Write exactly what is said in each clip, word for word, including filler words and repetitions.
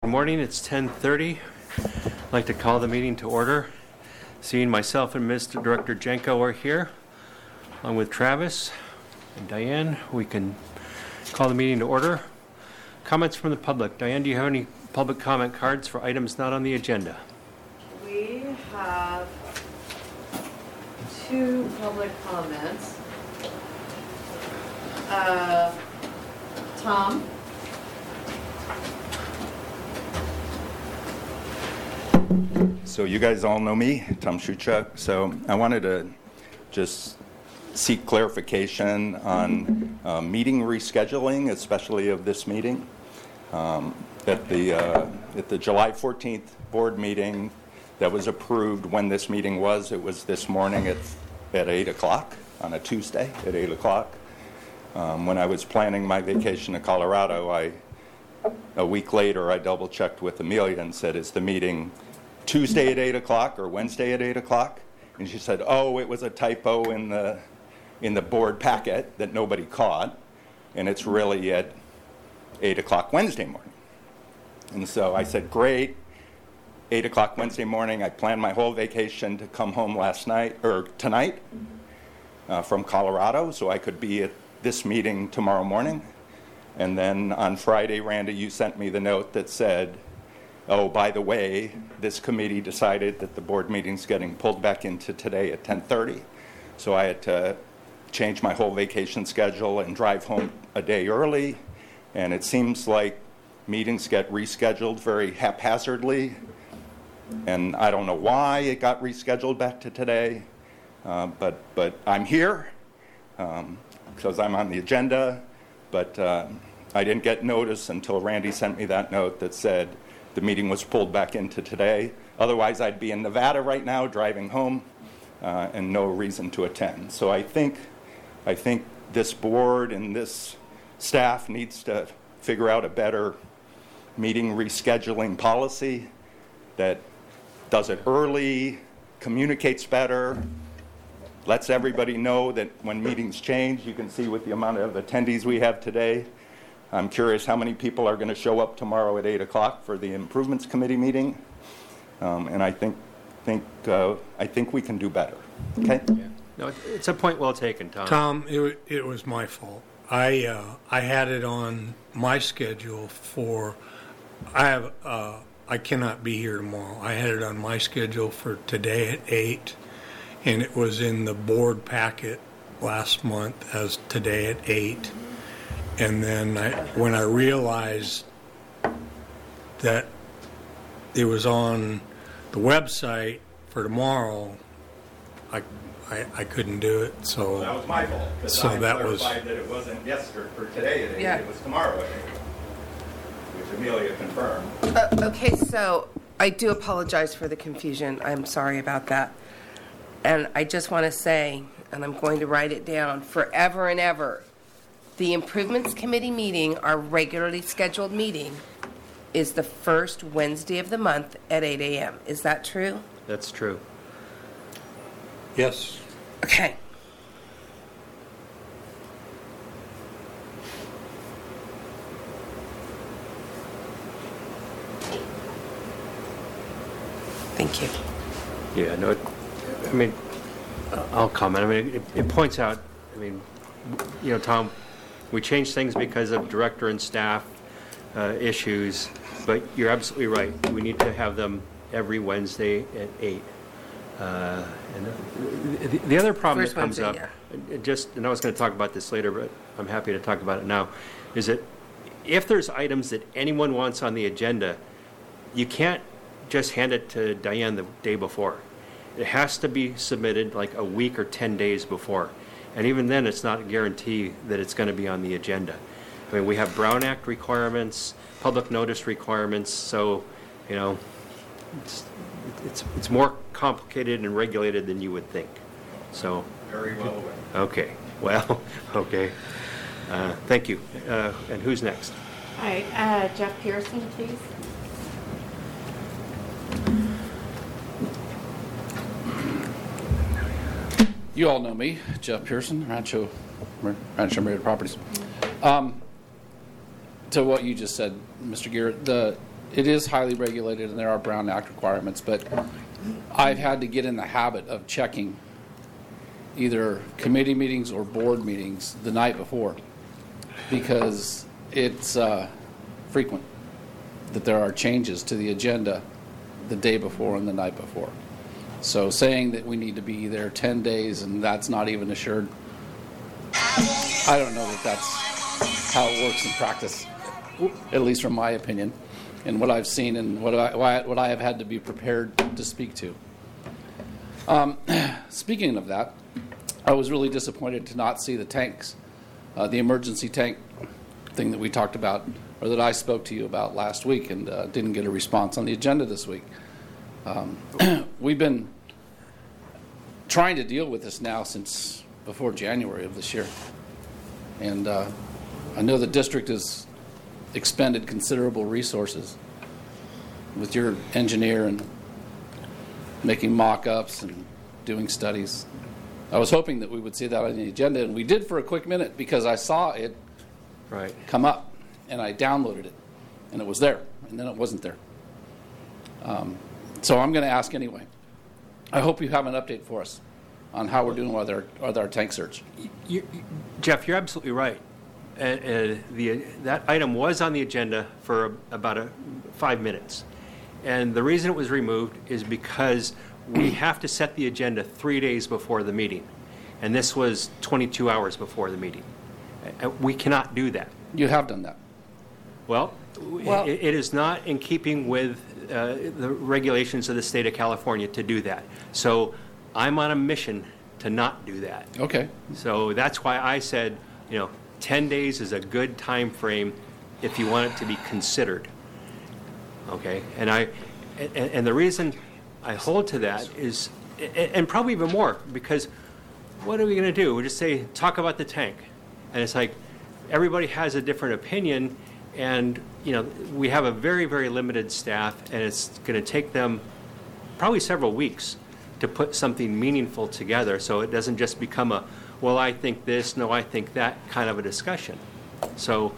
Good morning, it's ten thirty. I'd like to call the meeting to order. Seeing myself and Mister Director Jenko are here, along with Travis and Diane. We can call the meeting to order. Comments from the public. Diane, do you have any public comment cards for items not on the agenda? We have two public comments. Uh, Tom? So you guys all know me, Tom Shuchuk. So I wanted to just seek clarification on uh, meeting rescheduling, especially of this meeting. Um, at the uh, at the July fourteenth board meeting that was approved, when this meeting was, it was this morning at at eight o'clock on a Tuesday at eight o'clock. Um, when I was planning my vacation to Colorado, I a week later I double checked with Amelia and said, "Is the meeting Tuesday at eight o'clock or Wednesday at eight o'clock?" And she said, "Oh, it was a typo in the in the board packet that nobody caught, and it's really at eight o'clock Wednesday morning." And so I said, "Great, eight o'clock Wednesday morning." I planned my whole vacation to come home last night, or tonight, uh, from Colorado, so I could be at this meeting tomorrow morning. And then on Friday, Randy, you sent me the note that said, "Oh, by the way, this committee decided that the board meeting's getting pulled back into today at ten thirty. So I had to change my whole vacation schedule and drive home a day early. And it seems like meetings get rescheduled very haphazardly. And I don't know why it got rescheduled back to today. Uh, but, but I'm here um, because I'm on the agenda. But uh, I didn't get notice until Randy sent me that note that said the meeting was pulled back into today. Otherwise, I'd be in Nevada right now driving home uh, and no reason to attend." So I think, I think this board and this staff needs to figure out a better meeting rescheduling policy that does it early, communicates better, lets everybody know that when meetings change. You can see with the amount of attendees we have today. I'm curious how many people are going to show up tomorrow at eight o'clock for the Improvements Committee meeting. Um, and I think think uh, I think we can do better. Okay? Yeah. No, it's a point well taken, Tom. Tom, it, w- it was my fault. I uh, I had it on my schedule for, I have uh, I cannot be here tomorrow. I had it on my schedule for today at eight, and it was in the board packet last month as today at eight. And then I, when I realized that it was on the website for tomorrow, I, I, I couldn't do it. So That was my fault. So I that was clarified that it wasn't yesterday or today at eight. Yeah. It was tomorrow at eight, which Amelia confirmed. Uh, okay, so I do apologize for the confusion. I'm sorry about that. And I just want to say, and I'm going to write it down, forever and ever, the Improvements Committee meeting, our regularly scheduled meeting, is the first Wednesday of the month at eight a.m. Is that true? That's true. yes. Okay. Thank you. Yeah, no, it, I mean, I'll comment. I mean, it, it points out, I mean, you know, Tom, we changed things because of director and staff uh, issues, but you're absolutely right. We need to have them every Wednesday at eight. Uh, and the, the other problem First that comes Wednesday, up, yeah. it just, and I was going to talk about this later, but I'm happy to talk about it now, is that if there's items that anyone wants on the agenda, you can't just hand it to Diane the day before. It has to be submitted like a week or ten days before. And even then, it's not a guarantee that it's going to be on the agenda. I mean, we have Brown Act requirements, public notice requirements, so, you know, it's it's, it's more complicated and regulated than you would think. So, Very well aware. okay, well, okay. Uh, thank you. Uh, and who's next? All right, uh, Jeff Pearson, please. You all know me, Jeff Pearson, Rancho, Rancho Merida Properties. Um, to what you just said, Mister Garrett, the it is highly regulated and there are Brown Act requirements, but I've had to get in the habit of checking either committee meetings or board meetings the night before because it's uh, frequent that there are changes to the agenda the day before and the night before. So saying that we need to be there ten days and that's not even assured, I don't know that that's how it works in practice, at least from my opinion, and what I've seen and what I, what I have had to be prepared to speak to. Um, speaking of that, I was really disappointed to not see the tanks, uh, the emergency tank thing that we talked about, or that I spoke to you about last week and uh, didn't get a response on the agenda this week. Um, we've been trying to deal with this now since before January of this year. And uh, I know the district has expended considerable resources with your engineer and making mock-ups and doing studies. I was hoping that we would see that on the agenda, and we did for a quick minute because I saw it Right. come up, and I downloaded it, and it was there, and then it wasn't there. Um, so I'm going to ask anyway. I hope you have an update for us on how we're doing with our, with our tank search. You, you- Jeff, you're absolutely right. And, and the, that item was on the agenda for a- about a, five minutes. And the reason it was removed is because we have to set the agenda three days before the meeting. And this was twenty-two hours before the meeting. Uh, We cannot do that. You have done that. Well, Well- it, it is not in keeping with uh, the regulations of the state of California to do that. So I'm on a mission to not do that. Okay. So that's why I said, you know, ten days is a good time frame if you want it to be considered. Okay? And I, and, and the reason I hold to that is, and and probably even more, because what are we going to do? We just say, talk about the tank. And it's like, everybody has a different opinion, and, you know, we have a very, very limited staff, and it's going to take them probably several weeks to put something meaningful together, so it doesn't just become a, well, I think this, no, I think that kind of a discussion. So,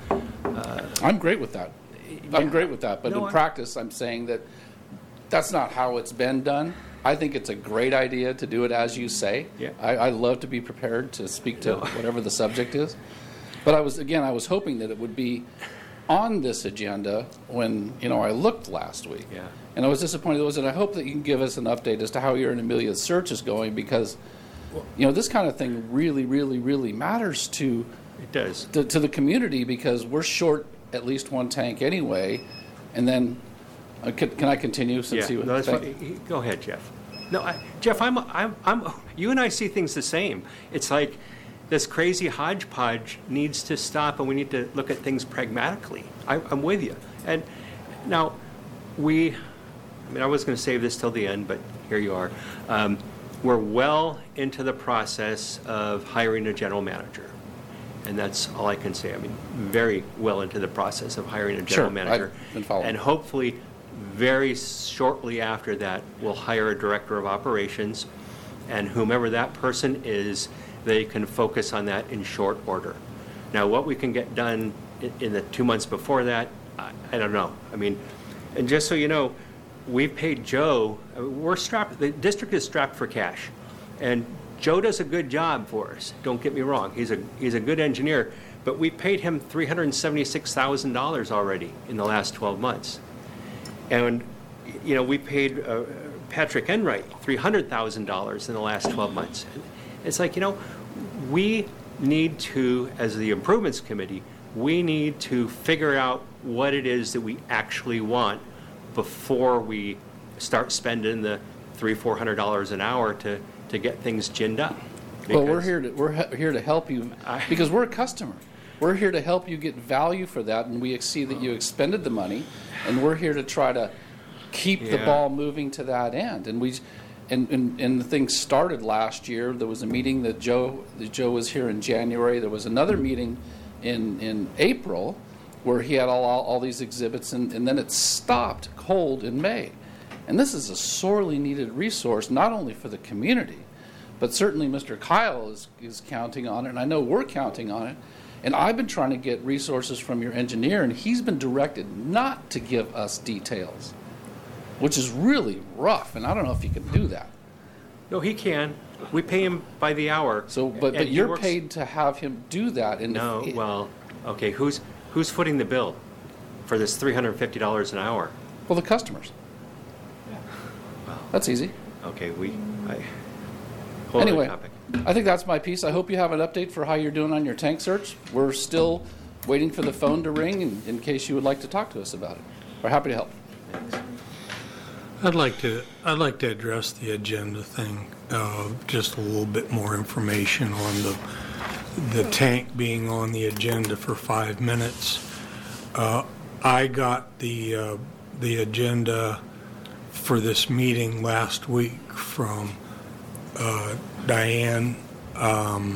I'm great with that. I'm great with that. But No, in I- practice, I'm saying that that's not how it's been done. I think it's a great idea to do it as you say. Yeah. I, I love to be prepared to speak to whatever the subject is. But I was, again, I was hoping that it would be on this agenda when, you know, I looked last week. Yeah. And I was disappointed it wasn't. I hope that you can give us an update as to how your and Amelia's search is going because, you know, this kind of thing really, really, really matters to it does. to, to the community because we're short at least one tank anyway. And then, uh, can, can I continue since Yeah, you? no, that's thank- fine. Go ahead, Jeff. No, I, Jeff, I'm, I'm, I'm, you and I see things the same. It's like this crazy hodgepodge needs to stop, and we need to look at things pragmatically. I, I'm with you. And now, we, I mean, I was going to save this till the end, but here you are. Um, we're well into the process of hiring a general manager. And that's all I can say. I mean, very well into the process of hiring a general Sure, I've manager. been following. And hopefully, very shortly after that, we'll hire a director of operations. And whomever that person is, they can focus on that in short order. Now, what we can get done in, in the two months before that, I, I don't know. I mean, and just so you know, we paid Joe, uh, we're strapped, the district is strapped for cash. And Joe does a good job for us, don't get me wrong. He's a, he's a good engineer, but we paid him three hundred seventy-six thousand dollars already in the last twelve months. And, you know, we paid uh, Patrick Enright three hundred thousand dollars in the last twelve months. It's like, you know, we need to, as the improvements committee, we need to figure out what it is that we actually want before we start spending the three, four hundred dollars an hour to, to get things ginned up. Well, we're Because- here to we're he- here to help you I- because we're a customer. We're here to help you get value for that, and we see that you expended the money, and we're here to try to keep the Yeah. ball moving to that end. And we, and, and and the thing started last year. There was a meeting that Joe that Joe was here in January. There was another meeting in in April where he had all all, all these exhibits, and, and then it stopped cold in May. And this is a sorely needed resource, not only for the community, but certainly Mister Kyle is, is counting on it, and I know we're counting on it. And I've been trying to get resources from your engineer, and he's been directed not to give us details, which is really rough, and I don't know if he can do that. No, he can. We pay him by the hour. So, but, and but he you're works- paid to have him do that. And No, if, well, okay, who's, who's footing the bill for this three hundred fifty dollars an hour? well, the customers. That's easy. Okay, we, I, whole other Anyway, topic. I think that's my piece. I hope you have an update for how you're doing on your tank search. We're still waiting for the phone to ring in, in case you would like to talk to us about it. We're happy to help. I'd like to, I'd like to address the agenda thing, uh, just a little bit more information on the, the tank being on the agenda for five minutes. Uh, I got the, uh, the agenda for this meeting last week from uh, Diane. Um,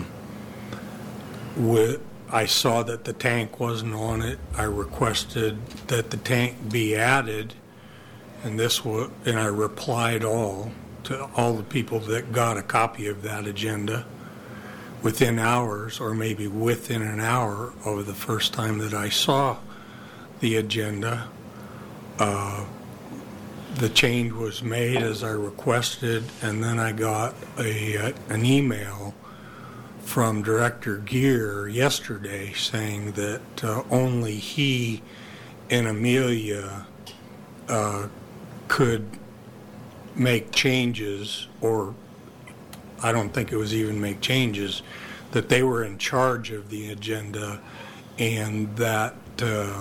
with, I saw that the tank wasn't on it. I requested that the tank be added, and this was, and I replied all to all the people that got a copy of that agenda within hours, or maybe within an hour of the first time that I saw the agenda. Uh, the change was made as I requested, and then I got a uh, an email from Director Gear yesterday saying that uh, only he and Amelia uh, could make changes, or I don't think it was even make changes, that they were in charge of the agenda, and that uh,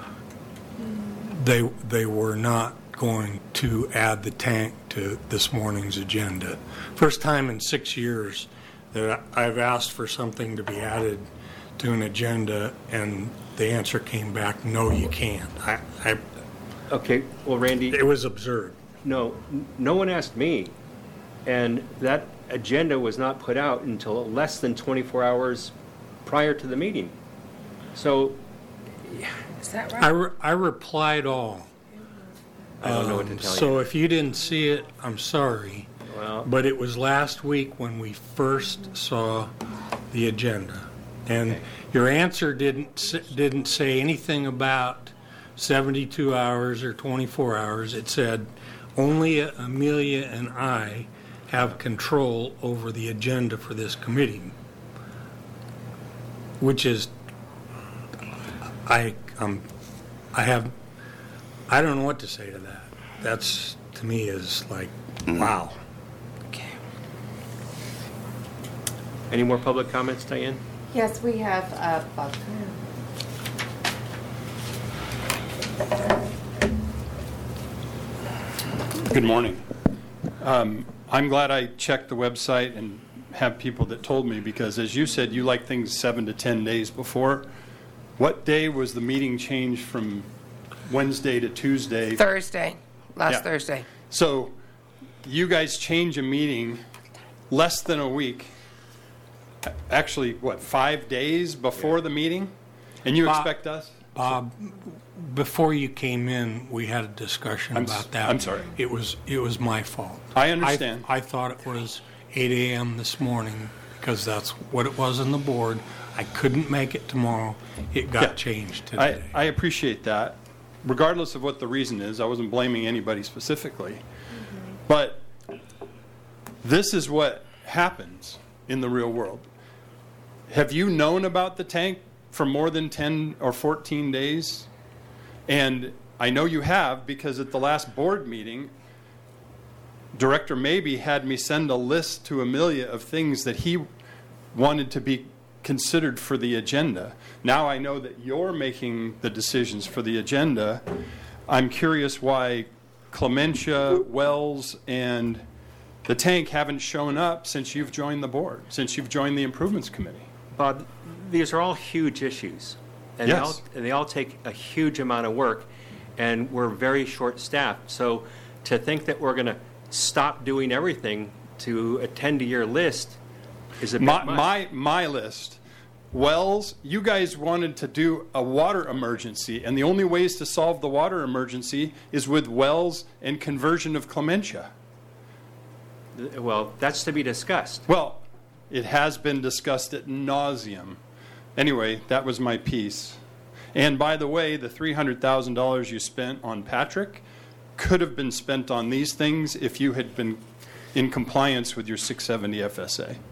they they were not going to add the tank to this morning's agenda. First time in six years that I've asked for something to be added to an agenda, and the answer came back, no, you can't. I, I, Okay, well, Randy, it was absurd. no, n- no one asked me, and that agenda was not put out until less than twenty-four hours prior to the meeting. So, Is that I, right? re- I replied all. I don't know what to Um, tell So you. if you didn't see it, I'm sorry. Well, But it was last week when we first saw the agenda. And Okay. your answer didn't, s- didn't say anything about seventy-two hours or twenty-four hours. It said, only Amelia and I have control over the agenda for this committee. Which is, I, um, I have, I don't know what to say to that. That's, to me, is like, wow. Okay. any more public comments, Diane? Yes, we have, uh, Bob. Good morning. Um, I'm glad I checked the website and have people that told me, because as you said, you like things seven to ten days before. What day was the meeting changed from Wednesday to Tuesday? Thursday, last Yeah. Thursday. So you guys change a meeting less than a week, actually, what, five days before the meeting? And you Bob- expect us? Bob, before you came in, we had a discussion I'm s- about that. I'm sorry. It was, it was my fault. I understand. I thought it was eight a.m. this morning because that's what it was on the board. I couldn't make it tomorrow. It got Yeah. changed I, today. I appreciate that. Regardless of what the reason is, I wasn't blaming anybody specifically. But this is what happens in the real world. Have you known about the tank for more than ten or fourteen days? And I know you have, because at the last board meeting, Director Mabey had me send a list to Amelia of things that he wanted to be considered for the agenda. Now I know that you're making the decisions for the agenda. I'm curious why Clementia, Wells, and the tank haven't shown up since you've joined the board, since you've joined the improvements committee. Bob, these are all huge issues. And they all, Yes. and they all take a huge amount of work, and we're very short-staffed. So to think that we're going to stop doing everything to attend to your list is a bit My, much. my, my list, Wells, you guys wanted to do a water emergency, and the only ways to solve the water emergency is with Wells and conversion of Clementia. Well, that's to be discussed. Well, it has been discussed at nauseum. anyway, that was my piece. And by the way, the three hundred thousand dollars you spent on Patrick could have been spent on these things if you had been in compliance with your six seventy F S A.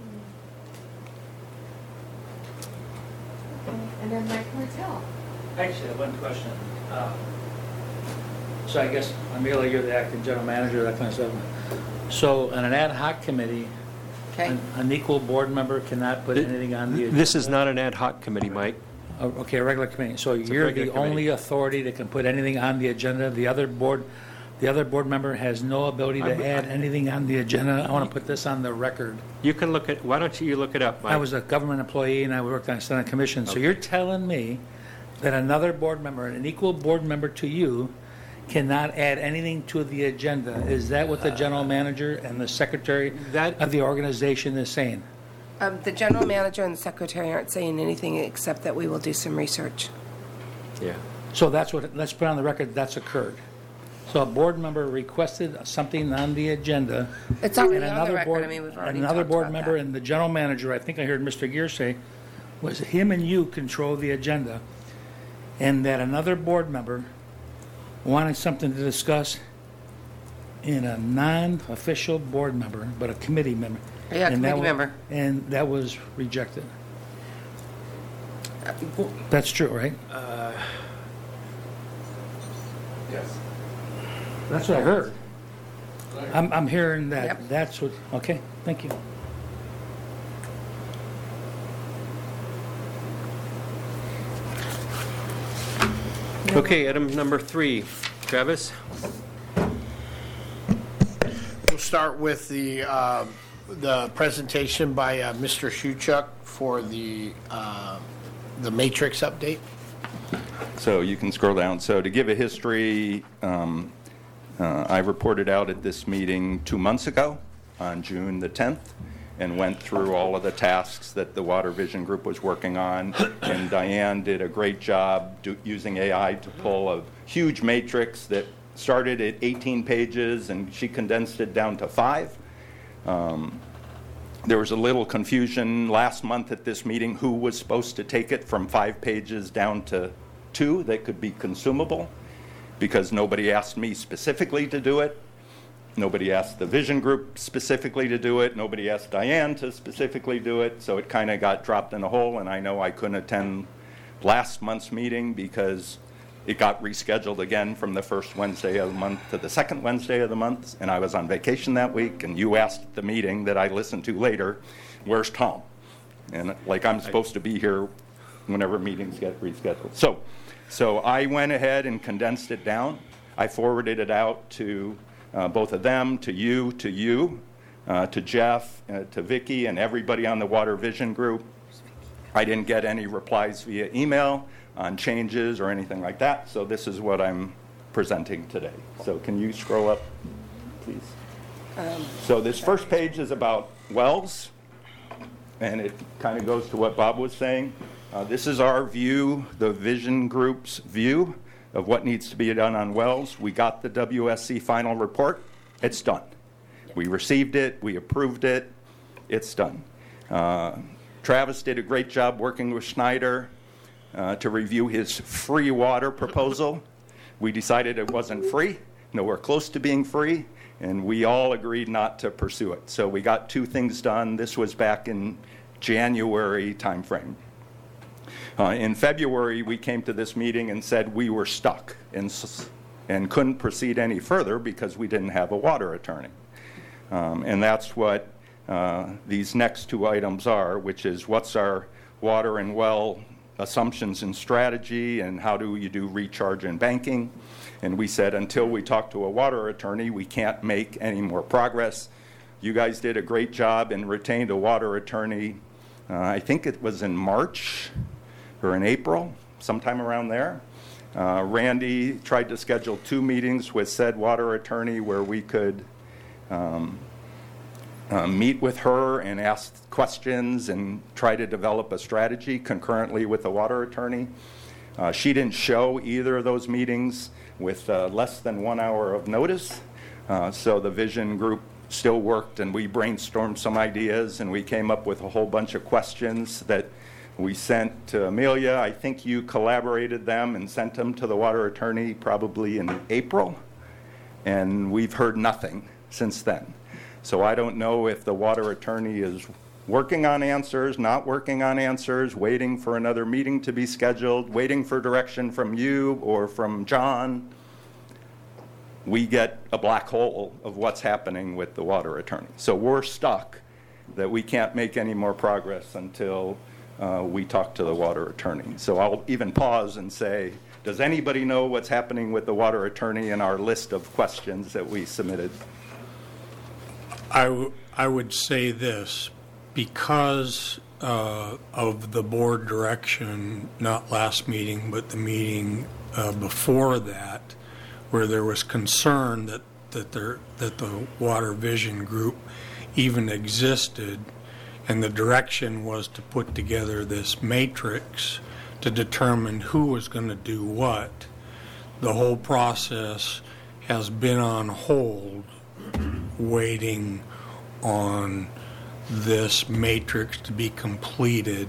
And then Mike Martell. Actually, I have one question. Uh, So I guess, Amelia, you're the acting general manager, that kind of stuff. So on an ad hoc committee, Okay? an an equal board member cannot put anything on the agenda? This is not an ad hoc committee, Mike. Oh, okay, a regular committee. So a you're regular the committee. only authority that can put anything on the agenda? The other board, the other board member has no ability to add anything on the agenda? I want to put this on the record. You can look at, why don't you look it up, Mike? I was a government employee and I worked on a Senate commission. So you're telling me that another board member, an equal board member to you, cannot add anything to the agenda? Is that what the general manager and the secretary That- of the organization is saying? Um, The general manager and the secretary aren't saying anything except that we will do some research. Yeah. So that's what, let's put on the record, that's occurred. So a board member requested something on the agenda. It's already and on the another record. board- I mean, we've already Another talked board about member that. and the general manager, I think I heard Mister Gear say, was him and you control the agenda, and that another board member wanted something to discuss in a non-official board member, but a committee member. Yeah, And that committee wa- member. And that was rejected. That's true, right? Yes. That's what I heard. I'm, I'm hearing that, Yep. that's what, okay, thank you. Okay, item number three. Travis? We'll start with the, uh, the presentation by uh, Mister Shuchuk for the, uh, the matrix update. So you can scroll down. So to give a history, um, uh, I reported out at this meeting two months ago on June the tenth and went through all of the tasks that the Water Vision Group was working on. And Diane did a great job do, using A I to pull a huge matrix that started at eighteen pages, and she condensed it down to five. Um, There was a little confusion last month at this meeting who was supposed to take it from five pages down to two that could be consumable, because nobody asked me specifically to do it. Nobody asked the vision group specifically to do it. Nobody asked Diane to specifically do it. So it kind of got dropped in a hole, and I know I couldn't attend last month's meeting because it got rescheduled again from the first Wednesday of the month to the second Wednesday of the month, and I was on vacation that week, and you asked at the meeting that I listened to later, where's Tom? And like I'm supposed to be here whenever meetings get rescheduled. So, so I went ahead and condensed it down. I forwarded it out to uh, both of them, to you, to you, uh, to Jeff, uh, to Vicki, and everybody on the Water Vision Group. I didn't get any replies via email on changes or anything like that, so this is what I'm presenting today. So can you scroll up, please? Um, so this first page is about wells, and it kind of goes to what Bob was saying. Uh, this is our view, the Vision Group's view of what needs to be done on wells. We got the W S C final report. It's done. We received it. We approved it. It's done. Uh, Travis did a great job working with Schneider uh, to review his free water proposal. We decided it wasn't free, nowhere close to being free, and we all agreed not to pursue it. So we got two things done. This was back in January timeframe. Uh, in February, we came to this meeting and said we were stuck and, and couldn't proceed any further because we didn't have a water attorney. Um, and that's what uh, these next two items are, which is what's our water and well assumptions and strategy, and how do you do recharge and banking. And we said until we talk to a water attorney, we can't make any more progress. You guys did a great job and retained a water attorney, uh, I think it was in March or in April, sometime around there. Uh, Randy tried to schedule two meetings with said water attorney where we could um, uh, meet with her and ask questions and try to develop a strategy concurrently with the water attorney. Uh, she didn't show either of those meetings with uh, less than one hour of notice. Uh, so the Vision Group still worked, and we brainstormed some ideas, and we came up with a whole bunch of questions that We sent to Amelia, I think you collaborated them and sent them to the water attorney probably in April, and we've heard nothing since then. So I don't know if the water attorney is working on answers, not working on answers, waiting for another meeting to be scheduled, waiting for direction from you or from John. We get a black hole of what's happening with the water attorney. So we're stuck that we can't make any more progress until uh, we talk to the water attorney. So I'll even pause and say, does anybody know what's happening with the water attorney in our list of questions that we submitted? I, w- I would say this, because uh, of the board direction, not last meeting, but the meeting uh, before that, where there was concern that, that, there, that the Water Vision Group even existed, and the direction was to put together this matrix to determine who was going to do what. The whole process has been on hold, waiting on this matrix to be completed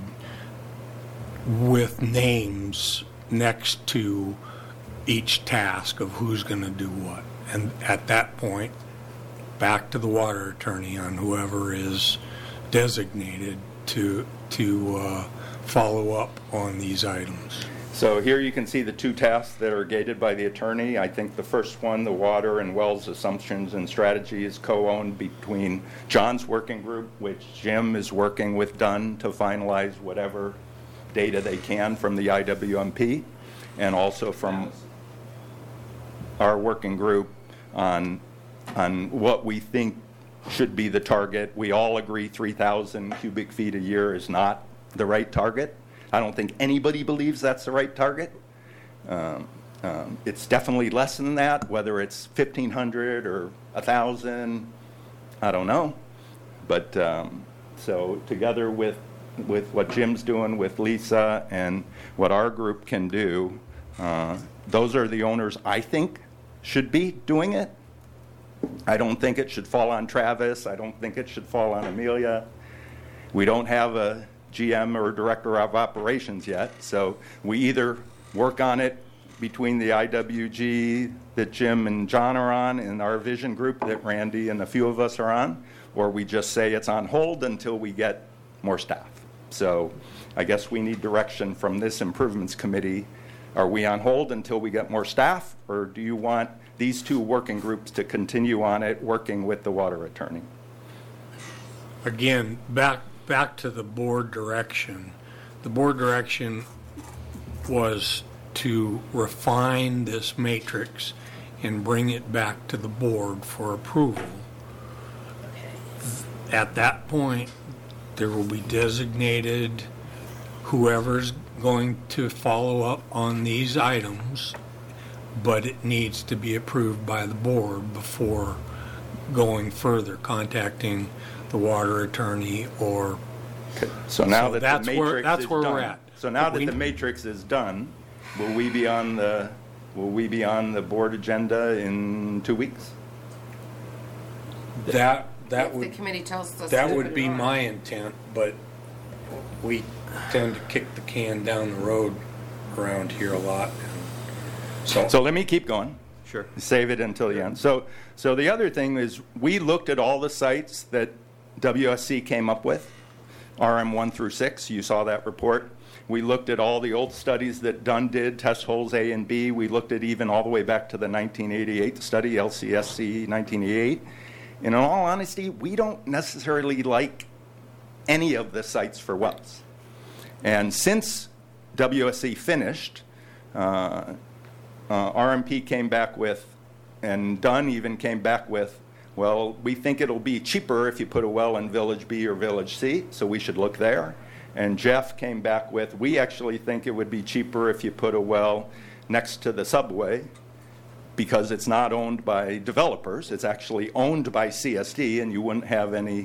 with names next to each task of who's going to do what. And at that point, back to the water attorney on whoever is designated to to uh, follow up on these items. So here you can see the two tasks that are gated by the attorney. I think the first one, the water and wells assumptions and strategy, is co-owned between John's working group, which Jim is working with Dunn to finalize whatever data they can from the I W M P, and also from our working group on on what we think should be the target. We all agree three thousand cubic feet a year is not the right target. I don't think anybody believes that's the right target. Um, um, it's definitely less than that, whether it's fifteen hundred or one thousand, I don't know. But um, so together with, with what Jim's doing with Lisa and what our group can do, uh, those are the owners I think should be doing it. I don't think it should fall on Travis. I don't think it should fall on Amelia. We don't have a G M or director of operations yet, so we either work on it between the I W G that Jim and John are on and our vision group that Randy and a few of us are on, or we just say it's on hold until we get more staff. So I guess we need direction from this improvements committee. Are we on hold until we get more staff, or do you want these two working groups to continue on it, working with the water attorney? Again, back back to the board direction. The board direction was to refine this matrix and bring it back to the board for approval. At that point, there will be designated whoever's going to follow up on these items, but it needs to be approved by the board before going further, contacting the water attorney or. Okay. So now So that that's the where- matrix that's is where done, we're at. so now that We- the matrix is done, will we be on the will we be on the board agenda in two weeks? That that If the would committee tells us. that to would put be it on. my intent, but we tend to kick the can down the road around here a lot. So, So let me keep going. Sure. Save it until the end. So, so the other thing is we looked at all the sites that W S C came up with, R M one through six. You saw that report. We looked at all the old studies that Dunn did, test holes A and B. We looked at even all the way back to the nineteen eighty-eight study, L C S C nineteen eighty-eight. And in all honesty, we don't necessarily like any of the sites for wells. And since W S C finished, uh, Uh, R M P came back with, and Dunn even came back with, well, we think it'll be cheaper if you put a well in Village B or Village C, so we should look there. And Jeff came back with, we actually think it would be cheaper if you put a well next to the subway because it's not owned by developers. It's actually owned by C S D, and you wouldn't have any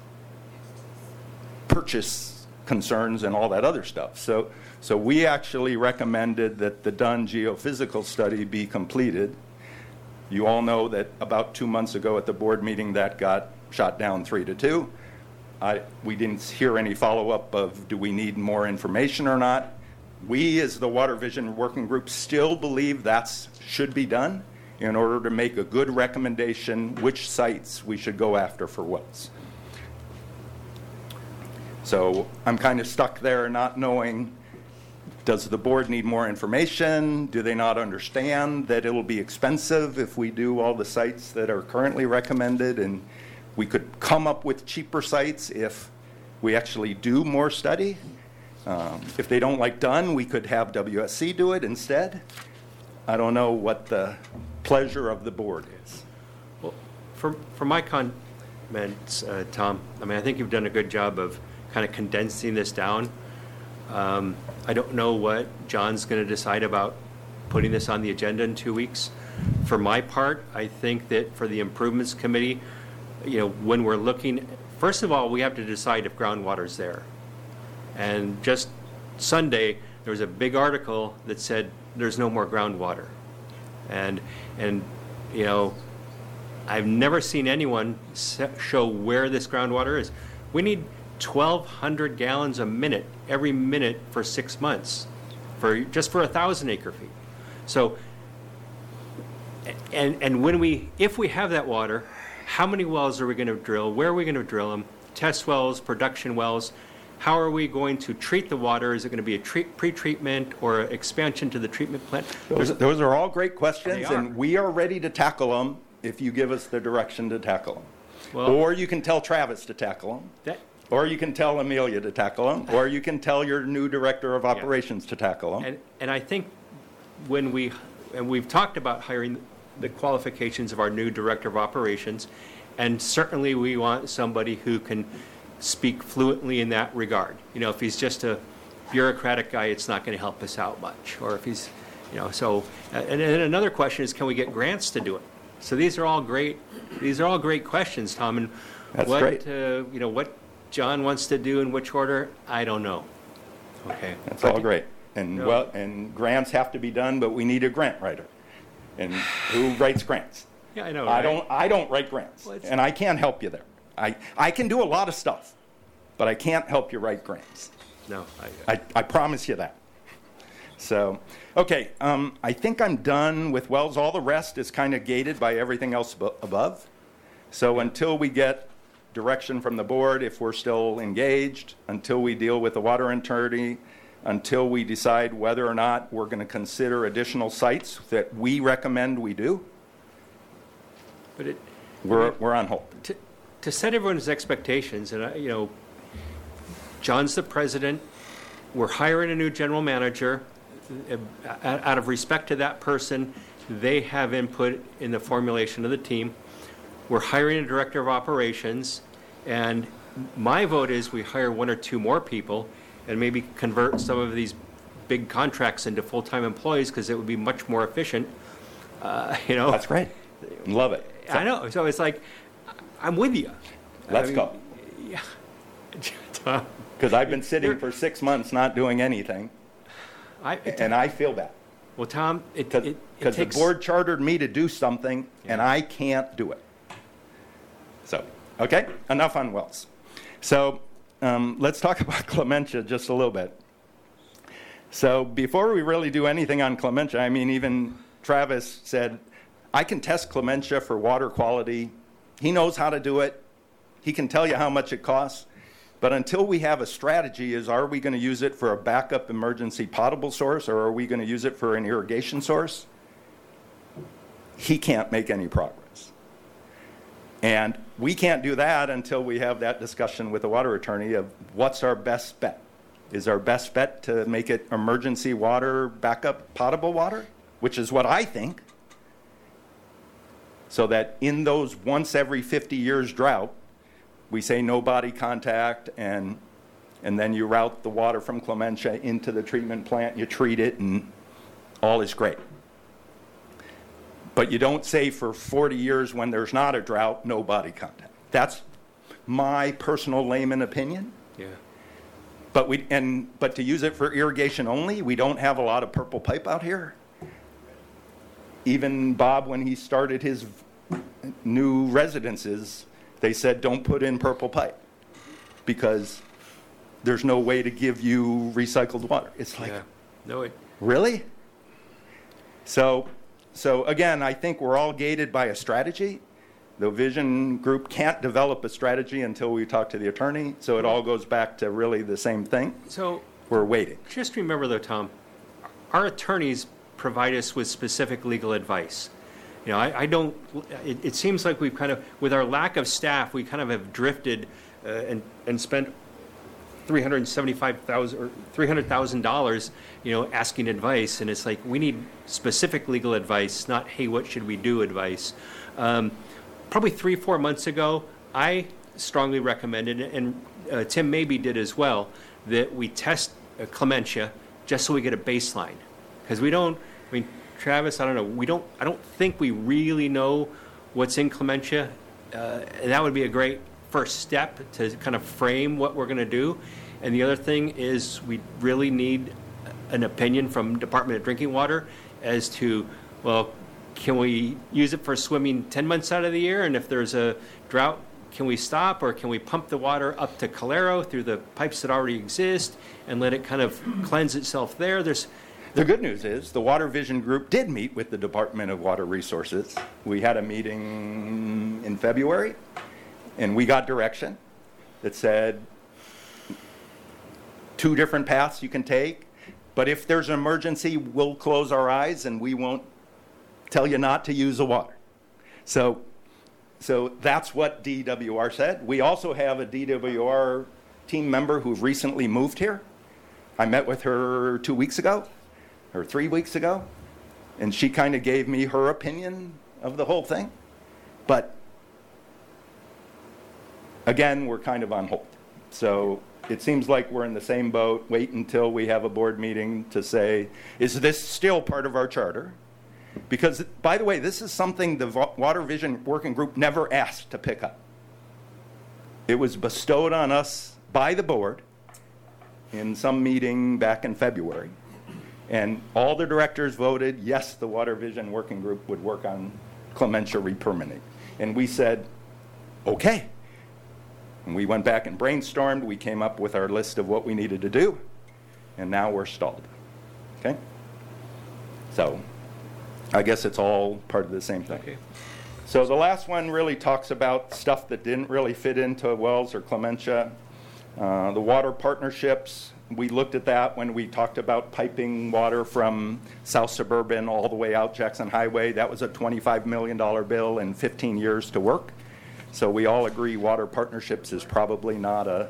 purchase concerns and all that other stuff. So, so we actually recommended that the Dunn geophysical study be completed. You all know that about two months ago at the board meeting that got shot down three to two. I, we didn't hear any follow-up of do we need more information or not. We, as the Water Vision Working Group, still believe that's should be done in order to make a good recommendation which sites we should go after for wells. So I'm kind of stuck there not knowing, does the board need more information? Do they not understand that it'll be expensive if we do all the sites that are currently recommended, and we could come up with cheaper sites if we actually do more study? Um, if they don't like done, we could have W S C do it instead. I don't know what the pleasure of the board is. Well, for, for my comments, uh, Tom, I mean, I think you've done a good job of kind of condensing this down. Um, I don't know what John's going to decide about putting this on the agenda in two weeks. For my part, I think that for the improvements committee, you know, when we're looking, first of all, we have to decide if groundwater's there. And just Sunday, there was a big article that said there's no more groundwater. And, and you know, I've never seen anyone show where this groundwater is. We need twelve hundred gallons a minute, every minute for six months, for just for a thousand acre feet. So, and, and when we, if we have that water, how many wells are we going to drill? Where are we going to drill them? Test wells, production wells. How are we going to treat the water? Is it going to be a treat, pre-treatment or expansion to the treatment plant? Those, those are all great questions, They are. and we are ready to tackle them if you give us the direction to tackle them. Well, or you can tell Travis to tackle them. that, Or you can tell Amelia to tackle them. Or you can tell your new director of operations to tackle them. and, and I think when we, and we've talked about hiring the qualifications of our new director of operations, and certainly we want somebody who can speak fluently in that regard. You know, if he's just a bureaucratic guy, it's not going to help us out much. Or if he's, you know, so, and then another question is, can we get grants to do it? So these are all great, these are all great questions, Tom. And That's what, great. uh, you know, what John wants to do in which order, I don't know. Okay. That's all great. And No. well, and grants have to be done, but we need a grant writer. And who writes grants? Yeah, I know. I right? don't. I don't write grants, Well, it's- and I can't help you there. I I can do a lot of stuff, but I can't help you write grants. No, I, I, I promise you that. So, okay, um, I think I'm done with wells. All the rest is kind of gated by everything else abo- above. So until we get direction from the board, if we're still engaged, until we deal with the water attorney, until we decide whether or not we're going to consider additional sites that we recommend we do, but it, we're, we're on hold. to, to set everyone's expectations, and I, you know, John's the president. We're hiring a new general manager. Uh, Out of respect to that person, they have input in the formulation of the team. We're hiring a director of operations, and my vote is we hire one or two more people and maybe convert some of these big contracts into full-time employees, because it would be much more efficient. Uh, you know, That's great. Love it. So, I know. So it's like, I'm with you. Let's I mean, go. Yeah. Tom, Because I've been sitting You're- for six months not doing anything, I, it, and I feel bad. well, Tom, it, it, it Because the takes. board chartered me to do something, and Yeah. I can't do it. So, okay, enough on wells. So um, let's talk about Clementia just a little bit. So before we really do anything on Clementia, I mean, even Travis said, I can test Clementia for water quality. He knows how to do it. He can tell you how much it costs. But until we have a strategy, is are we going to use it for a backup emergency potable source, or are we going to use it for an irrigation source? He can't make any progress. And we can't do that until we have that discussion with the water attorney of what's our best bet. Is our best bet to make it emergency water, backup potable water, which is what I think, so that in those once every fifty years drought, we say no body contact, and and then you route the water from Clementia into the treatment plant, you treat it, and all is great. But you don't say for forty years when there's not a drought, no body contact. That's my personal layman opinion. Yeah. But we and but to use it for irrigation only, we don't have a lot of purple pipe out here. Even Bob, when he started his new residences, they said don't put in purple pipe. because there's no way to give you recycled water. It's like, Yeah. No, it, really? So, so again, I think we're all gated by a strategy. The vision group can't develop a strategy until we talk to the attorney, so it all goes back to really the same thing. so We're waiting. just remember though, Tom, our attorneys provide us with specific legal advice. You know, I, I don't, it, it seems like we've kind of, with our lack of staff, we kind of have drifted uh, and, and spent three hundred seventy-five thousand dollars or three hundred thousand dollars, you know, asking advice. And it's like, we need specific legal advice, not, hey, what should we do advice. Um, probably three, four months ago, I strongly recommended, and uh, Tim maybe did as well, that we test uh, Clementia just so we get a baseline. Because we don't, I mean, Travis, I don't know, we don't, I don't think we really know what's in Clementia. Uh, and that would be a great first step to kind of frame what we're going to do. And the other thing is we really need an opinion from Department of Drinking Water as to, well, can we use it for swimming ten months out of the year? And if there's a drought, can we stop, or can we pump the water up to Calero through the pipes that already exist and let it kind of cleanse itself there? There's The good news is the Water Vision Group did meet with the Department of Water Resources. We had a meeting in February, and we got direction that said two different paths you can take, but if there's an emergency, we'll close our eyes and we won't tell you not to use the water. So, so that's what D W R said. We also have a D W R team member who recently moved here. I met with her two weeks ago. or three weeks ago, and she kind of gave me her opinion of the whole thing. But again, we're kind of on hold. So it seems like we're in the same boat. Wait until we have a board meeting to say, is this still part of our charter? Because, by the way, this is something the Water Vision Working Group never asked to pick up. It was bestowed on us by the board in some meeting back in February. And all the directors voted, yes, the Water Vision Working Group would work on Clementia repermitting. And we said, okay. And we went back and brainstormed. We came up with our list of what we needed to do. And now we're stalled. Okay? So I guess it's all part of the same thing. Okay. So the last one really talks about stuff that didn't really fit into Wells or Clementia. Uh, the water partnerships, we looked at that when we talked about piping water from South Suburban all the way out Jackson Highway. That was a twenty-five million dollars bill and fifteen years to work. So we all agree water partnerships is probably not a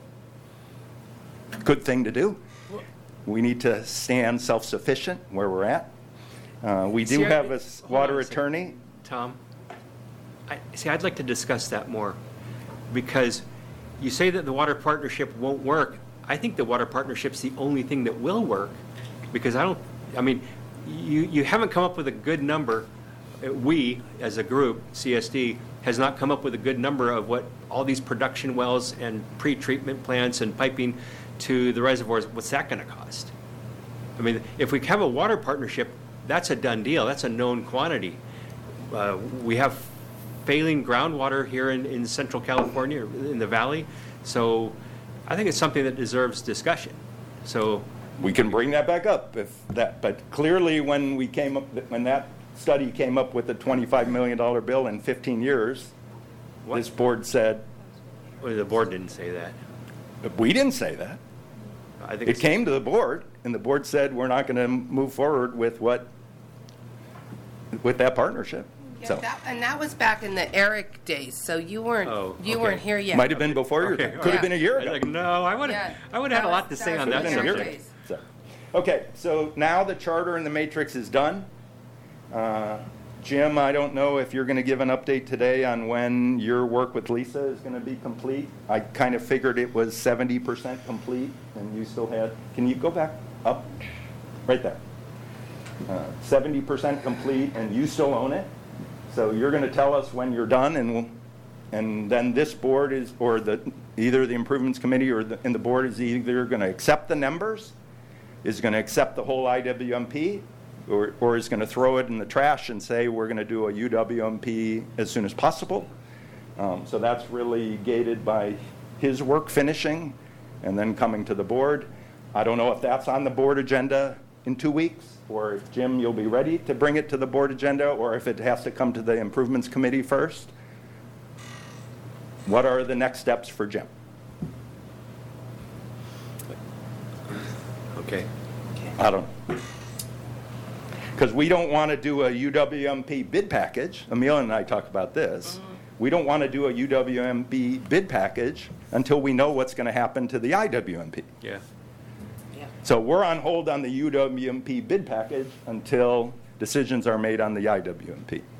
good thing to do. We need to stand self-sufficient where we're at. Uh, we do See, I- have a hold water on a second. attorney. Tom, I, see, I'd like to discuss that more, because you say that the water partnership won't work. I think the water partnership's the only thing that will work, because I don't, I mean, you, you haven't come up with a good number. Uh, We, as a group, C S D, has not come up with a good number of what all these production wells and pre-treatment plants and piping to the reservoirs, what's that going to cost? I mean, if we have a water partnership, that's a done deal. That's a known quantity. Uh, we have failing groundwater here in, in Central California, in the valley. So I think it's something that deserves discussion. So We can bring that back up if that, but clearly when we came up, when that study came up with a twenty-five million dollars bill in fifteen years, What? this board said, well, the board didn't say that. we didn't say that. I think It it's- came to the board, and the board said, we're not going to move forward with what, with that partnership. Yeah, So, that- And that was back in the Eric days, so you weren't, Oh, you okay. weren't here yet. might have been before your Okay, time. all Could have right. been a year I was ago. like, no, I would have, Yeah, I would have had a that lot to was- say that on was that in the Year Eric ago. subject. days. So, okay, so now the charter and the matrix is done. Uh, Jim, I don't know if you're going to give an update today on when your work with Lisa is going to be complete. I kind of figured it was seventy percent complete, and you still had, can you go back up? Right there. Uh, seventy percent complete, and you still own it. So you're going to tell us when you're done, and we'll, and then this board is, or the, either the improvements committee or the, and the board is either going to accept the numbers, is going to accept the whole I W M P, or, or is going to throw it in the trash and say we're going to do a U W M P as soon as possible. Um, so that's really gated by his work finishing and then coming to the board. I don't know if that's on the board agenda in two weeks, or if, Jim, you'll be ready to bring it to the board agenda, or if it has to come to the improvements committee first. What are the next steps for Jim? Okay. I don't know. Because we don't want to do a U W M P bid package. Amelia and I talked about this. We don't want to do a U W M P bid package until we know what's going to happen to the I W M P. Yeah. So we're on hold on the U W M P bid package until decisions are made on the I W M P.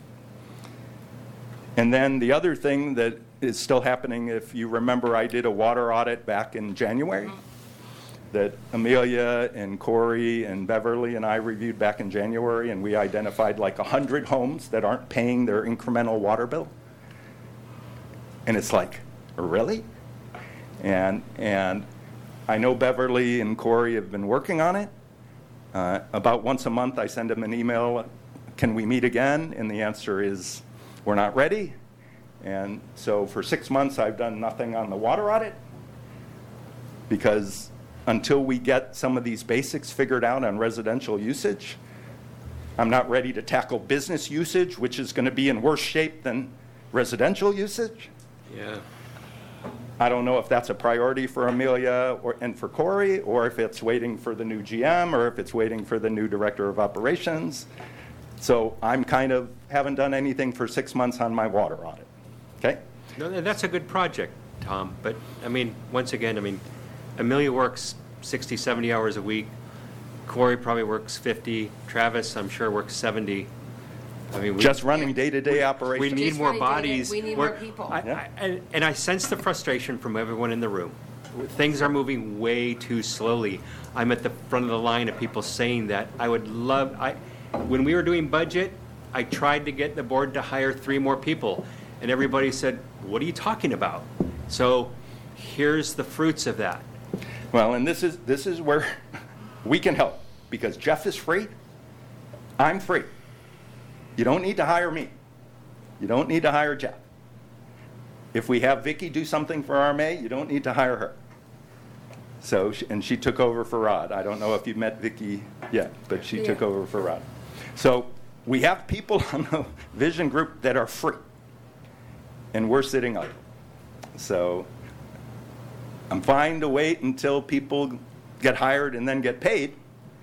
And then the other thing that is still happening, if you remember, I did a water audit back in January that Amelia and Corey and Beverly and I reviewed back in January, and we identified like one hundred homes that aren't paying their incremental water bill. And it's like, really? And, and I know Beverly and Corey have been working on it. Uh, about once a month, I send them an email, can we meet again? And the answer is, we're not ready. And so for six months, I've done nothing on the water audit, because until we get some of these basics figured out on residential usage, I'm not ready to tackle business usage, which is going to be in worse shape than residential usage. Yeah. I don't know if that's a priority for Amelia or, and for Corey, or if it's waiting for the new G M, or if it's waiting for the new director of operations. So I'm kind of haven't done anything for six months on my water audit. Okay? No, that's a good project, Tom. But, I mean, once again, I mean, Amelia works sixty, seventy hours a week. Corey probably works fifty. Travis, I'm sure, works seventy. I mean, we, Just running day-to-day operations. we need Just more running day-to-day, bodies. we need We're- more people. I, I, and, and I sense the frustration from everyone in the room. Things are moving way too slowly. I'm at the front of the line of people saying that. I would love, I, when we were doing budget, I tried to get the board to hire three more people, and everybody said, what are you talking about? So here's the fruits of that. Well, and this is this is where we can help, because Jeff is free. I'm free. You don't need to hire me. You don't need to hire Jeff. If we have Vicki do something for R M A, you don't need to hire her. So, she- and she took over for Rod. I don't know if you've met Vicki yet, but she took Yeah. over for Rod. So we have people on the vision group that are free, and we're sitting idle. So I'm fine to wait until people get hired and then get paid.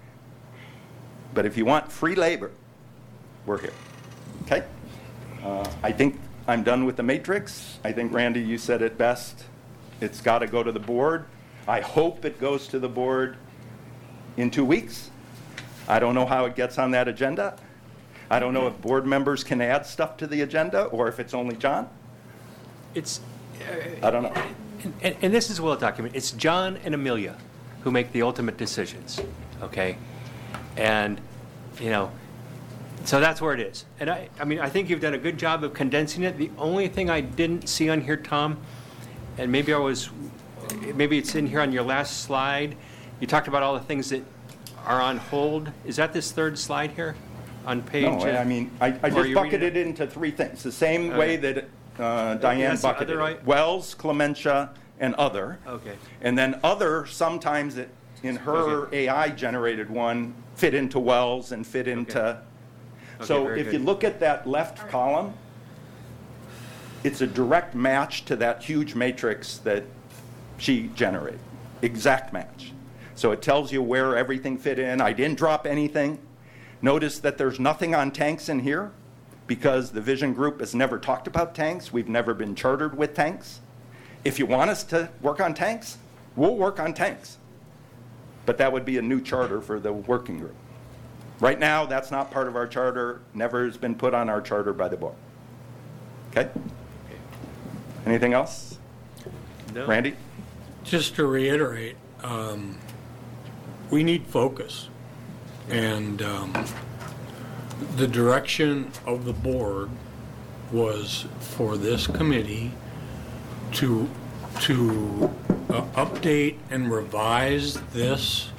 But if you want free labor, we're here. Okay? Uh, I think I'm done with the matrix. I think, Randy, you said it best. It's got to go to the board. I hope it goes to the board in two weeks. I don't know how it gets on that agenda. I don't know if board members can add stuff to the agenda, or if it's only John. It's, I don't know. and, and this is well documented. It's John and Amelia who make the ultimate decisions, okay? And, you know, so that's where it is. And I, I mean, I think you've done a good job of condensing it. The only thing I didn't see on here, Tom, and maybe I was, maybe it's in here on your last slide, you talked about all the things that are on hold. Is that this third slide here on page? No, I mean, I, I or just you reading bucketed it? it into three things, the same Okay. way that uh, Diane That's the bucketed other it. right- Wells, Clementia, and other. Okay. And then other, sometimes it, in her Okay. A I-generated one, fit into Wells and fit into... Okay, So very if good. you look at that left column, it's a direct match to that huge matrix that she generated. Exact match. So it tells you where everything fit in. I didn't drop anything. Notice that there's nothing on tanks in here, because the Vision Group has never talked about tanks. We've never been chartered with tanks. If you want us to work on tanks, we'll work on tanks. But that would be a new charter for the working group. Right now, that's not part of our charter, never has been put on our charter by the board. Okay? Anything else? No. Randy? Just to reiterate, um, we need focus. And um, the direction of the board was for this committee to, to uh, update and revise this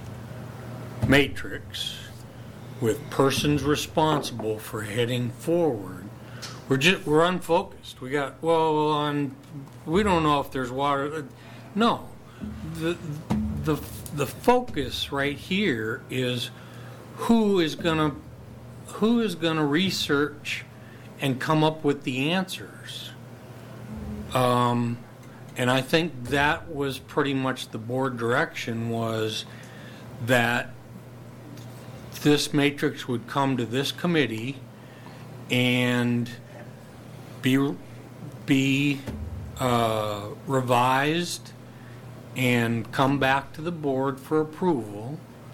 matrix with persons responsible for heading forward. We're just, we're unfocused. We got, well, on, we don't know if there's water. No. The, the, the focus right here is who is gonna, who is gonna research and come up with the answers. Um, and I think that was pretty much the board direction, was that this matrix would come to this committee and be, be uh, revised and come back to the board for approval.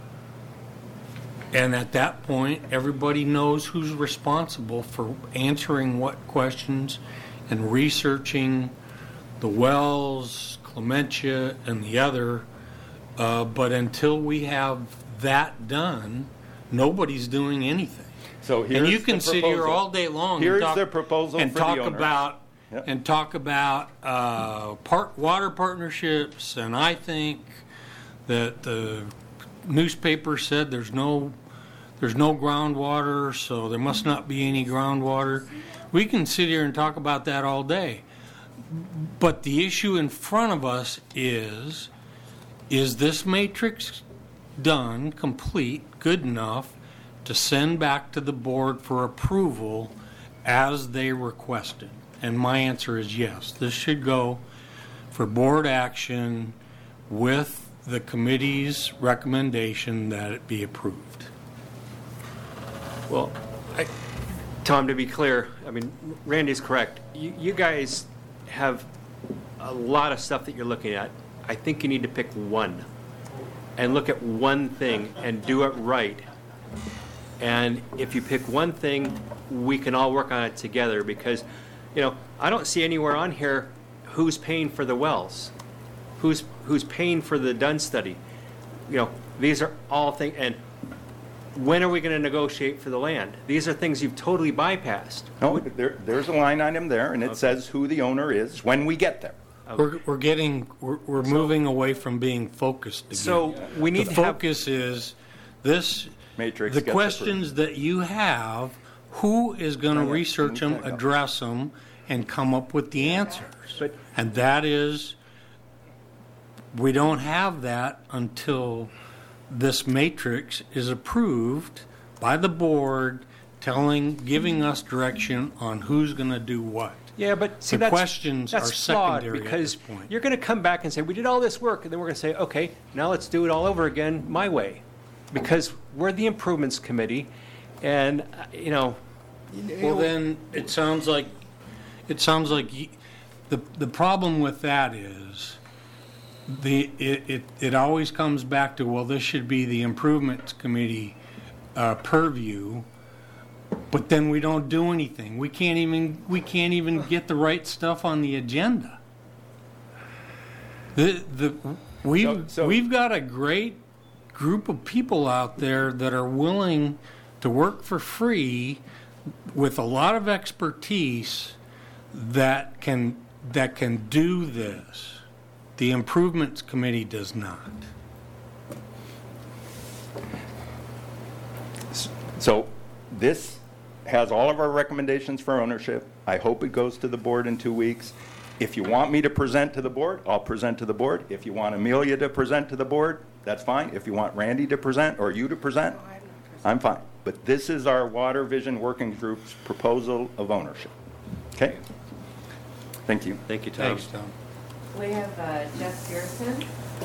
And at that point, everybody knows who's responsible for answering what questions and researching the wells, Clementia, and the other. Uh, but until we have that done, nobody's doing anything. So here's and you can the sit here proposal. all day long Here's and talk, the proposal and for talk the owners. about Yep. and talk about uh, part water partnerships. And I think that the newspaper said there's no there's no groundwater, so there must not be any groundwater. We can sit here and talk about that all day. But the issue in front of us is, is this matrix done, complete, good enough to send back to the board for approval as they requested? And my answer is yes. This should go for board action with the committee's recommendation that it be approved. Well, I, Tom, to be clear, I mean, Randy's correct. You, you guys have a lot of stuff that you're looking at. I think you need to pick one and look at one thing and do it right. And if you pick one thing, we can all work on it together, because, you know, I don't see anywhere on here who's paying for the wells, who's who's paying for the Dunn study. You know, these are all things. And when are we going to negotiate for the land? These are things you've totally bypassed. No, there, there's a line item there, and it Okay. says who the owner is when we get there. We're, we're getting, we're, we're moving away from being focused again. So we need the to have- focus is this, Matrix the gets questions that you have, who is going to Yeah, yeah. research them, Yeah. address them, and come up with the answers? But- And that is, we don't have that until this matrix is approved by the board, telling, giving us direction on who's going to do what. Yeah, but see, The that's, questions that's are flawed, secondary at because this point. you're going to come back and say, we did all this work, and then we're going to say, okay, now let's do it all over again my way, because we're the improvements committee, and, uh, you know. Well, then, it sounds like, it sounds like y- the, the problem with that is, the, it, it, it always comes back to, well, this should be the improvements committee uh, purview, but then we don't do anything. We can't even, we can't even get the right stuff on the agenda. The, the, we've, So- so- we've got a great group of people out there that are willing to work for free with a lot of expertise that can, that can do this. The improvements committee does not. So this has all of our recommendations for ownership. I hope it goes to the board in two weeks. If you want me to present to the board, I'll present to the board. If you want Amelia to present to the board, that's fine. If you want Randy to present or you to present, I'm fine. But this is our Water Vision Working Group's proposal of ownership. Okay? Thank you. Thank you, Tom. Thanks, Tom. We have uh, Jeff Pearson.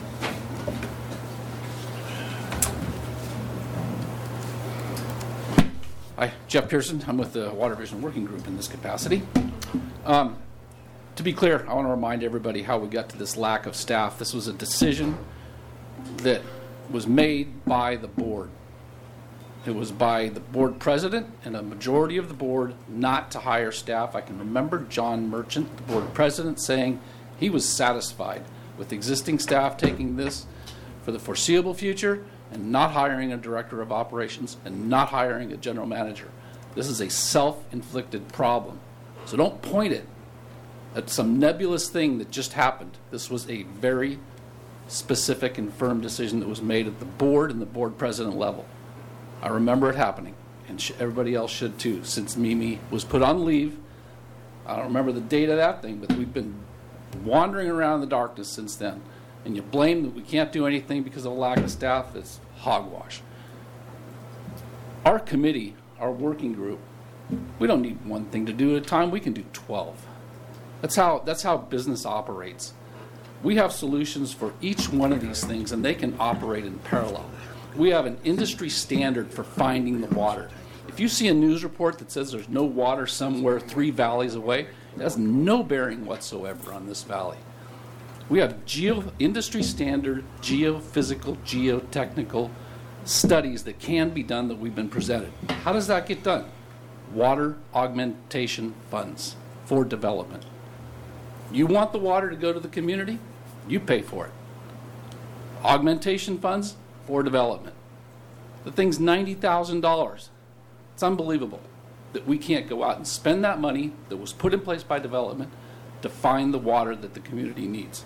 Hi, Jeff Pearson. I'm with the Water Vision Working Group in this capacity. Um, to be clear, I want to remind everybody how we got to this lack of staff. This was a decision that was made by the board. It was by the board president and a majority of the board not to hire staff. I can remember John Merchant, the board president, saying he was satisfied with existing staff taking this for the foreseeable future and not hiring a director of operations and not hiring a general manager. This is a self-inflicted problem. So don't point it at some nebulous thing that just happened. This was a very specific and firm decision that was made at the board and the board president level. I remember it happening, and sh- everybody else should too, since Mimi was put on leave. I don't remember the date of that thing, but we've been wandering around in the darkness since then, and you blame that we can't do anything because of a lack of staff, it's hogwash. Our committee, our working group, we don't need one thing to do at a time. We can do twelve. That's how, that's how business operates. We have solutions for each one of these things, and they can operate in parallel. We have an industry standard for finding the water. If you see a news report that says there's no water somewhere three valleys away, it has no bearing whatsoever on this valley. We have geo, industry standard geophysical, geotechnical studies that can be done that we've been presented. How does that get done? Water augmentation funds for development. You want the water to go to the community? You pay for it. Augmentation funds for development. The thing's ninety thousand dollars. It's unbelievable that we can't go out and spend that money that was put in place by development to find the water that the community needs.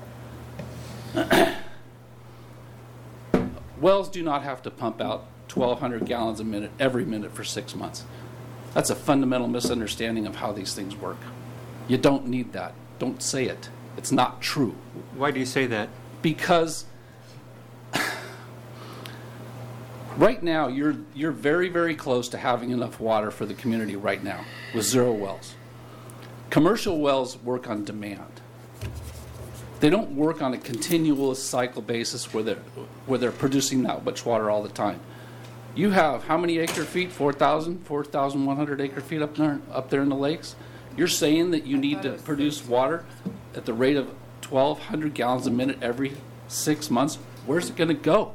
Wells do not have to pump out twelve hundred gallons a minute every minute for six months. That's a fundamental misunderstanding of how these things work. You don't need that. Don't say it. It's not true. Why do you say that? Because right now you're you're very, very close to having enough water for the community right now with zero wells. Commercial wells work on demand. They don't work on a continuous cycle basis where they're, where they're producing that much water all the time. You have how many acre feet? four thousand, four thousand one hundred acre feet up there, up there in the lakes? You're saying that you need to produce water at the rate of twelve hundred gallons a minute every six months? Where's it going to go?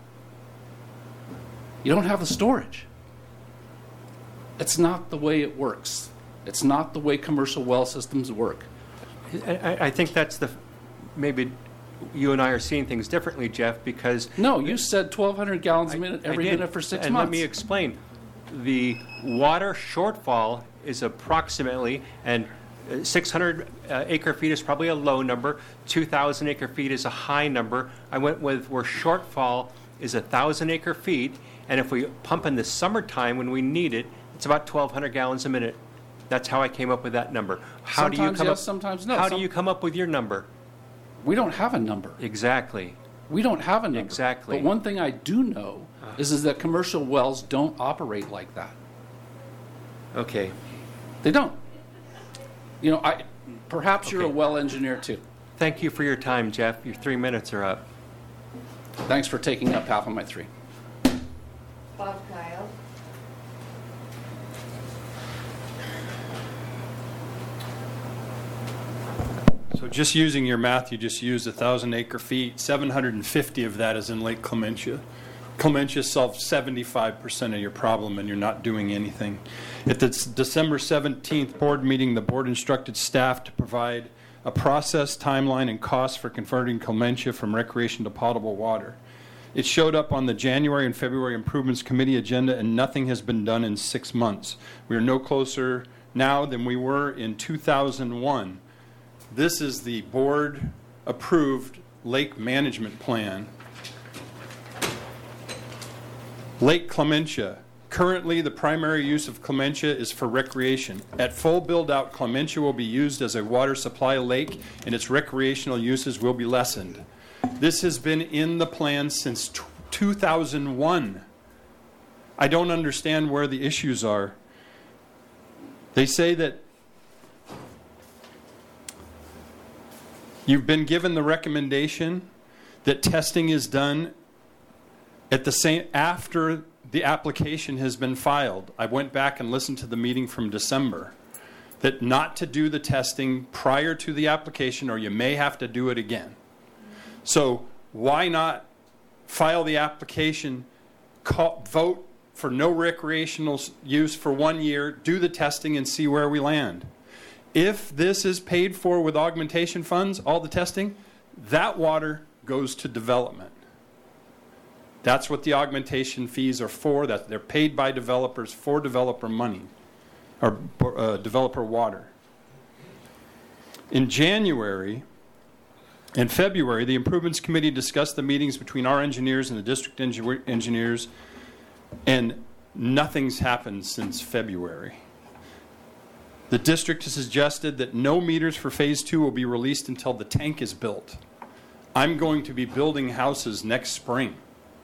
You don't have the storage. It's not the way it works. It's not the way commercial well systems work. I, I think that's the, maybe you and I are seeing things differently, Jeff, because... No, you said twelve hundred gallons a I- minute I every did. minute for six and months. let me explain. The water shortfall is approximately, and uh, six hundred uh, acre feet is probably a low number, two thousand acre feet is a high number. I went with where shortfall is one thousand acre feet, and if we pump in the summertime when we need it, it's about twelve hundred gallons a minute. That's how I came up with that number. How do you Sometimes come yes, up, sometimes no. How Some- do you come up with your number? We don't have a number. Exactly. We don't have a number. Exactly. But one thing I do know is, is that commercial wells don't operate like that. Okay. They don't. You know, I perhaps you're a Okay. well engineer too. Thank you for your time, Jeff. Your three minutes are up. Thanks for taking up half of my three. Bob Kyle. So just using your math, you just used a thousand acre feet, seven hundred fifty of that is in Lake Clementia. Clementia solves seventy-five percent of your problem and you're not doing anything. At the December seventeenth board meeting, the board instructed staff to provide a process, timeline, and cost for converting Clementia from recreation to potable water. It showed up on the January and February Improvements Committee agenda, and nothing has been done in six months. We are no closer now than we were in two thousand one. This is the board-approved lake management plan. Lake Clementia. Currently, the primary use of Clementia is for recreation. At full build-out, Clementia will be used as a water supply lake, and its recreational uses will be lessened. This has been in the plan since two thousand one. I don't understand where the issues are. They say that you've been given the recommendation that testing is done at the same after the application has been filed. I went back and listened to the meeting from December, that not to do the testing prior to the application, or you may have to do it again. So why not file the application, call, vote for no recreational use for one year, do the testing, and see where we land? If this is paid for with augmentation funds, all the testing, that water goes to development. That's what the augmentation fees are for. That they're paid by developers for developer money, or uh, developer water. In January and February, the Improvements Committee discussed the meetings between our engineers and the district engi- engineers, and nothing's happened since February. The district has suggested that no meters for phase two will be released until the tank is built. I'm going to be building houses next spring.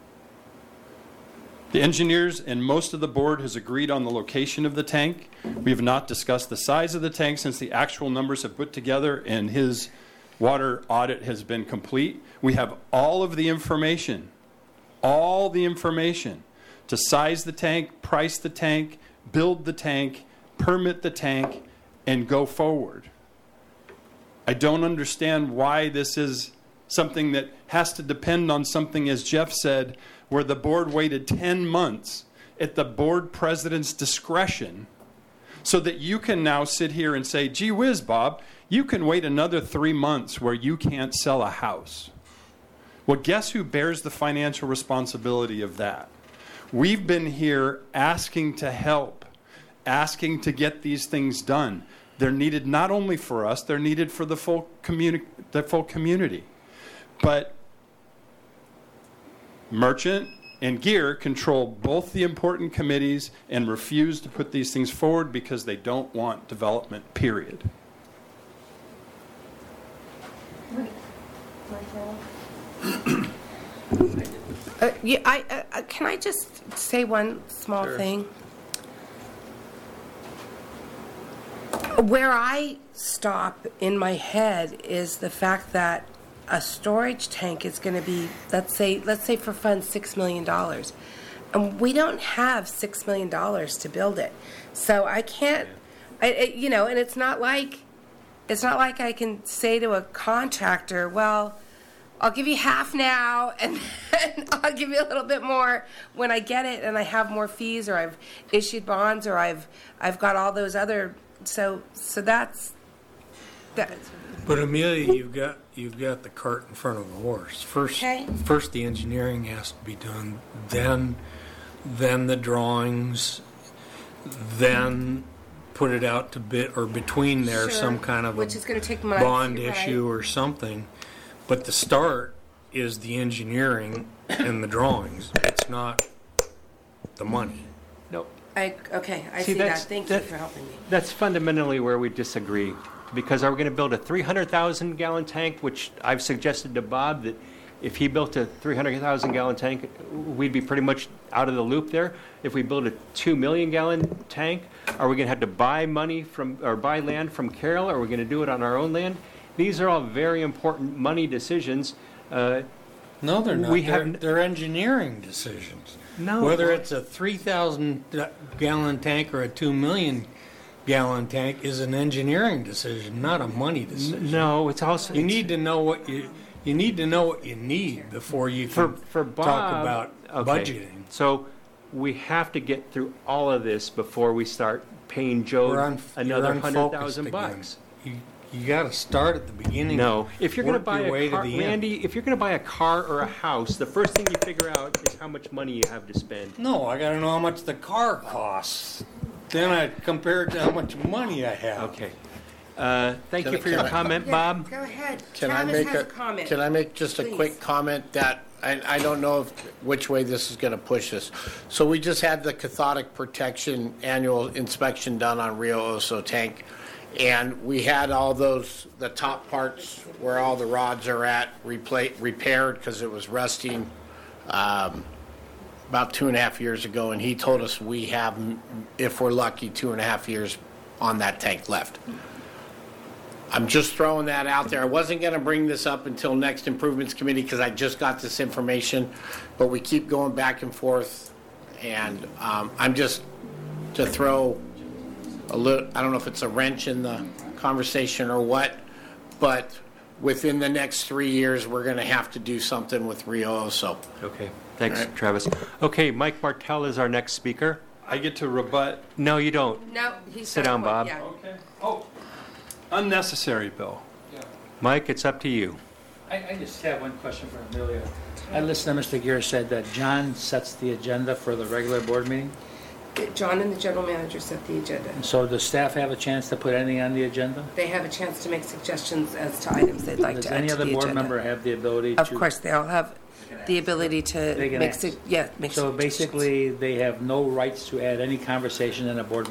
The engineers and most of the board has agreed on the location of the tank. We have not discussed the size of the tank since the actual numbers have put together and his water audit has been complete. We have all of the information, all the information to size the tank, price the tank, build the tank, permit the tank, and go forward. I don't understand why this is something that has to depend on something, as Jeff said, where the board waited ten months at the board president's discretion so that you can now sit here and say, gee whiz, Bob, you can wait another three months where you can't sell a house. Well, guess who bears the financial responsibility of that? We've been here asking to help, asking to get these things done. They're needed not only for us, they're needed for the full, communi- the full community. But Merchant and Gear control both the important committees and refuse to put these things forward because they don't want development, period. Uh, yeah, I, uh, uh, can I just say one small Sure. thing? Where I stop in my head is the fact that a storage tank is going to be, let's say, let's say for fun, six million dollars, and we don't have six million dollars to build it. So I can't, I, it, you know, and it's not like, it's not like I can say to a contractor, well, I'll give you half now, and then I'll give you a little bit more when I get it, and I have more fees, or I've issued bonds, or I've I've got all those other. So so that's that. But Amelia, you've got you've got the cart in front of the horse. First, Okay. first the engineering has to be done, then then the drawings, then put it out to bid, or between there Sure. some kind of Which a is going to take months. bond you're right. issue or something. But the start is the engineering and the drawings. It's not the money. No, I, okay, I See, see, that. that's- Thank that- you for helping me. that's fundamentally where we disagree. Because are we going to build a three hundred thousand gallon tank, which I've suggested to Bob that if he built a three hundred thousand gallon tank, we'd be pretty much out of the loop there. If we build a two million gallon tank, are we going to have to buy money from, or buy land from Carroll? Are we going to do it on our own land? These are all very important money decisions. Uh, No, they're not. We they're, haven't- they're engineering decisions. No. Whether it's a three thousand gallon tank or a two million gallon tank is an engineering decision, not a money decision. No, it's also. You need to know what you, you need to know what you need before you For, can for Bob. talk about okay. budgeting. So we have to get through all of this before we start paying Joe We're un- another you're hundred unfocused thousand again. bucks. You, you got to start at the beginning. No, if you're going to work buy your way a to car, the end. Randy, if you're going to buy a car or a house, the first thing you figure out is how much money you have to spend. No, I got to know how much the car costs. Then I compare it to how much money I have. Okay. Uh, thank Can you I- for your can I- comment, Yeah, Bob. Go ahead. Can I Travis make has a, a, comment. can I make just a Please. quick comment that, I, I don't know if, which way this is going to push us. So we just had the cathodic protection annual inspection done on Rio Oso tank. And we had all those, the top parts where all the rods are at, repla repaired because it was rusting um, about two and a half years ago. And he told us we have, if we're lucky, two and a half years on that tank left. I'm just throwing that out there. I wasn't going to bring this up until next improvements committee because I just got this information, but we keep going back and forth, and um, I'm just to throw a little. I don't know if it's a wrench in the conversation or what, but within the next three years, we're going to have to do something with Rio Oso. Okay. Thanks, All right. Travis. Okay, Mike Martell is our next speaker. I get to rebut. No, you don't. No, he's Sit got down, one, Bob. yeah. Okay. Oh, unnecessary, Bill. Mike, it's up to you. I, I just have one question for Amelia. I listened to Mister Gear said that John sets the agenda for the regular board meeting. John and the general manager set the agenda. So does staff have a chance to put anything on the agenda? They have a chance to make suggestions as to items they'd like Does to add any to other the board agenda. member have the ability to? Of course, they'll have the ability to They can make, ask. su- yeah, make So suggestions. basically, they have no rights to add any conversation in a board meeting.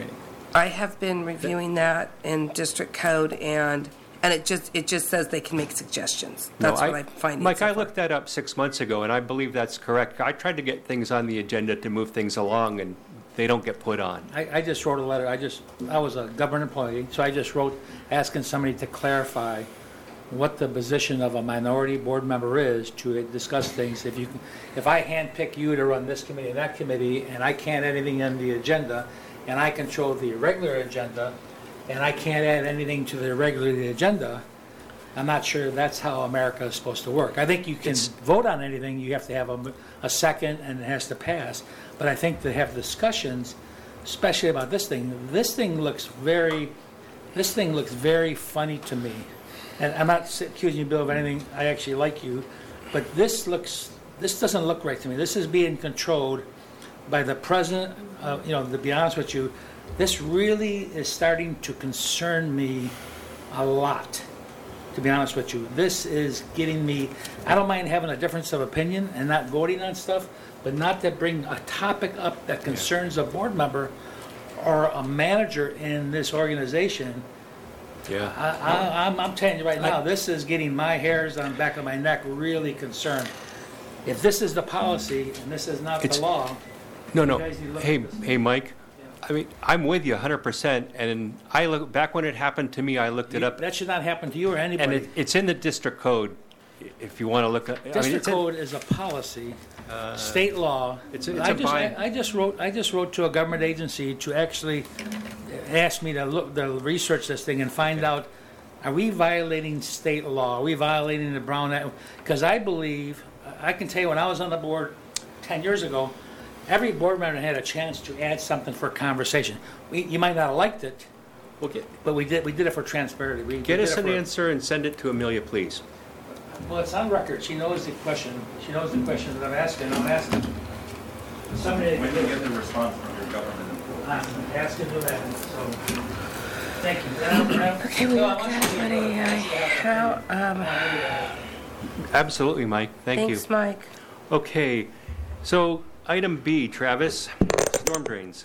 I have been reviewing that in district code, and and it just it just says they can make suggestions. No, That's I- what I'm finding. Mike, so I far. looked that up six months ago, and I believe that's correct. I tried to get things on the agenda to move things along, and they don't get put on. I, I just wrote a letter, I just, I was a government employee, so I just wrote asking somebody to clarify what the position of a minority board member is to discuss things. If you, can- if I handpick you to run this committee and that committee, and I can't add anything on the agenda, and I control the regular agenda, and I can't add anything to the regular agenda, I'm not sure that's how America is supposed to work. I think you can vote on anything, you have to have a, a second, and it has to pass. But I think to have discussions, especially about this thing, this thing looks very, this thing looks very funny to me. And I'm not s- accusing you, Bill, of anything, I actually like you, but this looks, this doesn't look right to me. This is being controlled by the president, uh, you know, to be honest with you, this really is starting to concern me a lot, to be honest with you. This is getting me, I don't mind having a difference of opinion and not voting on stuff, but not to bring a topic up that concerns a board member or a manager in this organization. Yeah. I, I, I'm, I'm telling you right now, this is getting my hairs on the back of my neck really concerned. If this is the policy and this is not the It's- law, No, you no. guys need to look Hey, at this. hey, Mike, I mean, I'm with you one hundred percent, and I look, back when it happened to me, I looked it up, that should not happen to you or and anybody. it, it's in the district code, if you want to look at. I mean, District it's in- code is a policy, state law. it's a- it's I a just, I bind- I just wrote, I just wrote to a government agency to actually ask me to look, to research this thing and find out, are we violating state law? Are we violating the Brown Act? Because I believe, I can tell you, when I was on the board ten years ago, every board member had a chance to add something for conversation. We, you might not have liked it, Well, get, but we did, we did it for transparency. We- we get did us it an for- answer and send it to Amelia, please. Well, it's on record. She knows the question. She knows the question that I'm asking. I'm asking somebody. When you get the response from your government employee? I'm asking for that, so, thank you. And I'm- I'm- Okay, we no, I look want at you to- money. I how um. Absolutely, Mike, thank you. Thanks, Mike. Okay, so item B, Travis, storm drains.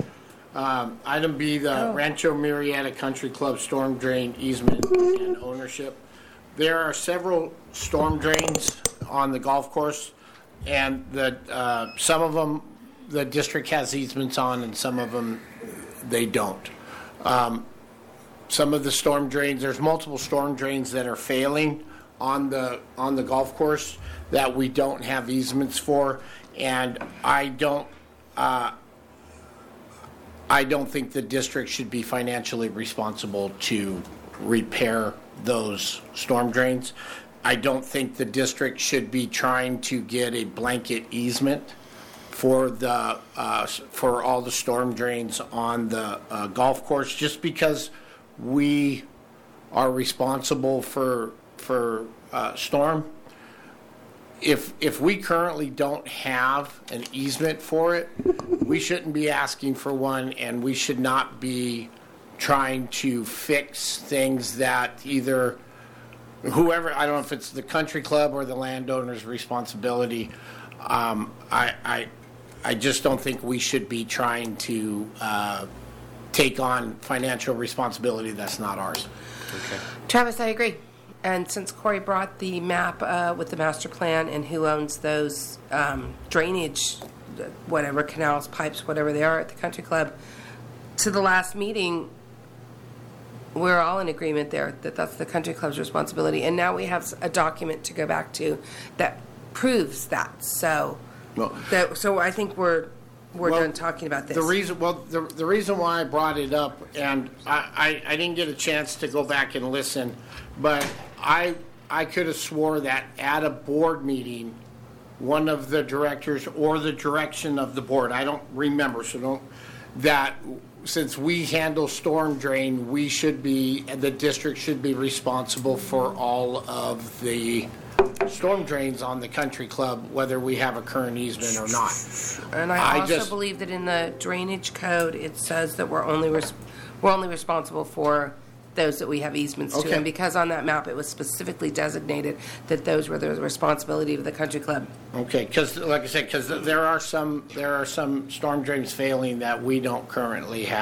Um, Item B, the Oh. Rancho Murrieta Country Club storm drain easement and ownership. There are several storm drains on the golf course, and the, uh, some of them, the district has easements on, and some of them, they don't. Um, Some of the storm drains, there's multiple storm drains that are failing on the, on the golf course that we don't have easements for, and I don't, uh, I don't think the district should be financially responsible to repair those storm drains. I don't think the district should be trying to get a blanket easement for the, uh, for all the storm drains on the uh, golf course, just because we are responsible for, for uh, storm. If, if we currently don't have an easement for it, we shouldn't be asking for one, and we should not be trying to fix things that either whoever, I don't know if it's the country club or the landowner's responsibility. Um, I, I, I just don't think we should be trying to uh, take on financial responsibility that's not ours. Travis, I agree. And since Corey brought the map uh, with the master plan and who owns those um, drainage, whatever, canals, pipes, whatever they are at the country club, to the last meeting, we're all in agreement there that that's the country club's responsibility. And now we have a document to go back to that proves that. So, Well- that, so I think we're we're Well, done talking about this. The reason, well, the, the reason why I brought it up, and I, I, I didn't get a chance to go back and listen, but I, I could have swore that at a board meeting, one of the directors or the direction of the board, I don't remember, so don't, that since we handle storm drain, we should be, the district should be responsible for all of the storm drains on the country club, whether we have a current easement or not. And I I also just- believe that in the drainage code, it says that we're only, res- we're only responsible for those that we have easements to. Okay. And because on that map, it was specifically designated that those were the responsibility of the country club. Okay, because like I said, because there are some, there are some storm drains failing that we don't currently have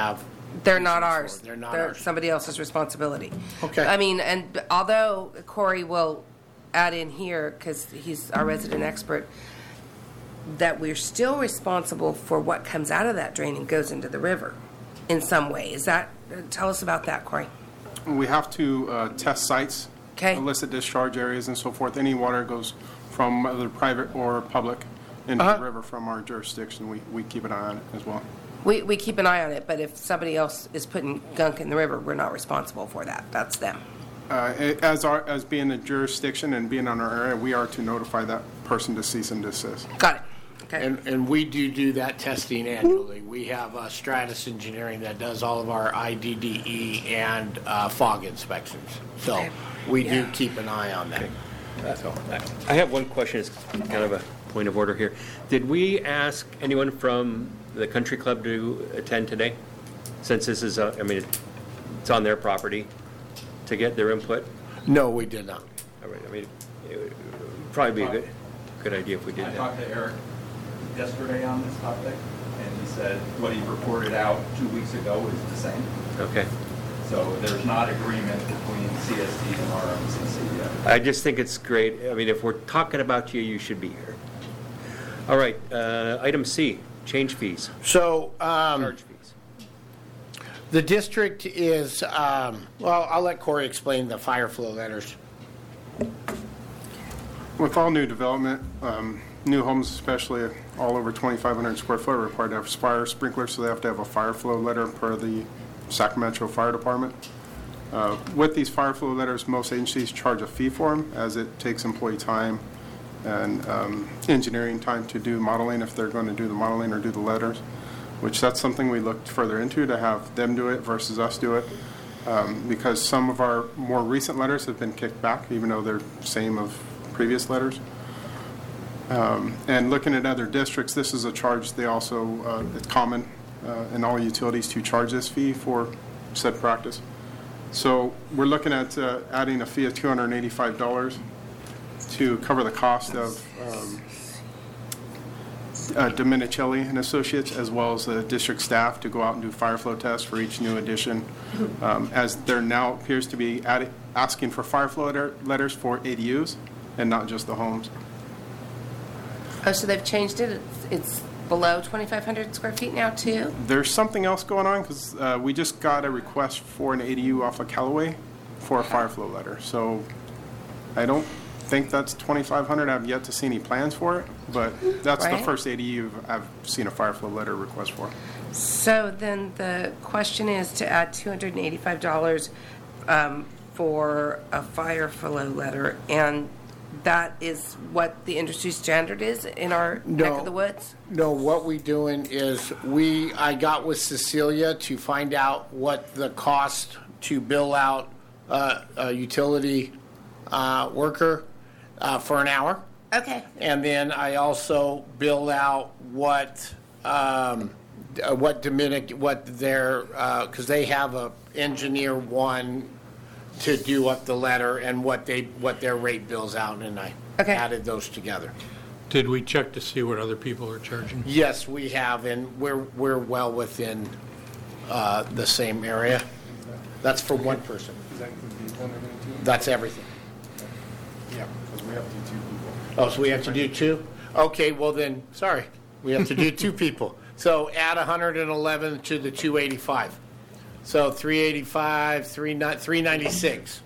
They're not ours. They're not ours. somebody else's responsibility. Okay. I mean, and although Corey will add in here, because he's our resident expert, that we're still responsible for what comes out of that drain and goes into the river in some way. Is that, tell us about that, Corey. We have to uh, test sites, Okay. illicit discharge areas and so forth. Any water goes from either private or public into Uh-huh. the river from our jurisdiction. We, we keep an eye on it as well. We, we keep an eye on it, but if somebody else is putting gunk in the river, we're not responsible for that. That's them. Uh, As our, as being the jurisdiction and being on our area, we are to notify that person to cease and desist. Got it. Okay. And, and we do do that testing annually. We have uh, Stratus Engineering that does all of our I D D E and uh, fog inspections. So Okay. we do Yeah. keep an eye on that. So, I have one question, it's kind of a point of order here. Did we ask anyone from the country club to attend today? Since this is, uh, I mean, it's on their property, to get their input? No, we did not. All right, I mean, it would probably be a good, good idea if we did I that. talked to Eric yesterday on this topic, and he said what he reported out two weeks ago is the same. Okay. So there's not agreement between C S D and R M C C yet. I just think it's great. I mean, if we're talking about you, you should be here. All right, uh, item C, change fees, So um, charge fees. the district is, um, well, I'll let Corey explain the fire flow letters. With all new development, um, new homes especially, all over twenty-five hundred square foot are required to have fire sprinklers, so they have to have a fire flow letter per the Sacramento Fire Department. Uh, With these fire flow letters, most agencies charge a fee for them, as it takes employee time and um, engineering time to do modeling, if they're going to do the modeling or do the letters, which that's something we looked further into, to have them do it versus us do it, um, because some of our more recent letters have been kicked back, even though they're same of previous letters. Um, And looking at other districts, this is a charge they also, uh, it's common uh, in all utilities to charge this fee for said practice. So we're looking at uh, adding a fee of two hundred eighty-five dollars to cover the cost of um, uh, Dominicelli and Associates, as well as the district staff, to go out and do fire flow tests for each new addition, um, as there now appears to be adding, asking for fire flow letter- letters for A D Us and not just the homes. Oh, so they've changed it? It's, it's below twenty-five hundred square feet now, too? There's something else going on, because uh, we just got a request for an A D U off of Callaway for a fire flow letter. So I don't think that's twenty-five hundred. I've yet to see any plans for it, but that's the Right. first A D U I've seen a fire flow letter request for. So then the question is to add two hundred eighty-five dollars um, for a fire flow letter, and that is what the industry standard is in our neck No. of the woods? No, what we doing is, we, I got with Cecilia to find out what the cost to bill out uh, a utility uh, worker uh, for an hour. Okay. And then I also bill out what, um, uh, what Dominic, what their, because they have a engineer one to do up the letter, and what they, what their rate bills out, and I Okay. added those together. Did we check to see what other people are charging? Yes, we have, and we're, we're well within uh, the same area. That's for one person. That's everything. Yeah, because we have to do two people. Oh, so we have to do two? Okay, well then, sorry, we have to do two people. So add one hundred eleven to the two eighty-five. So three eighty-five, three ninety-six.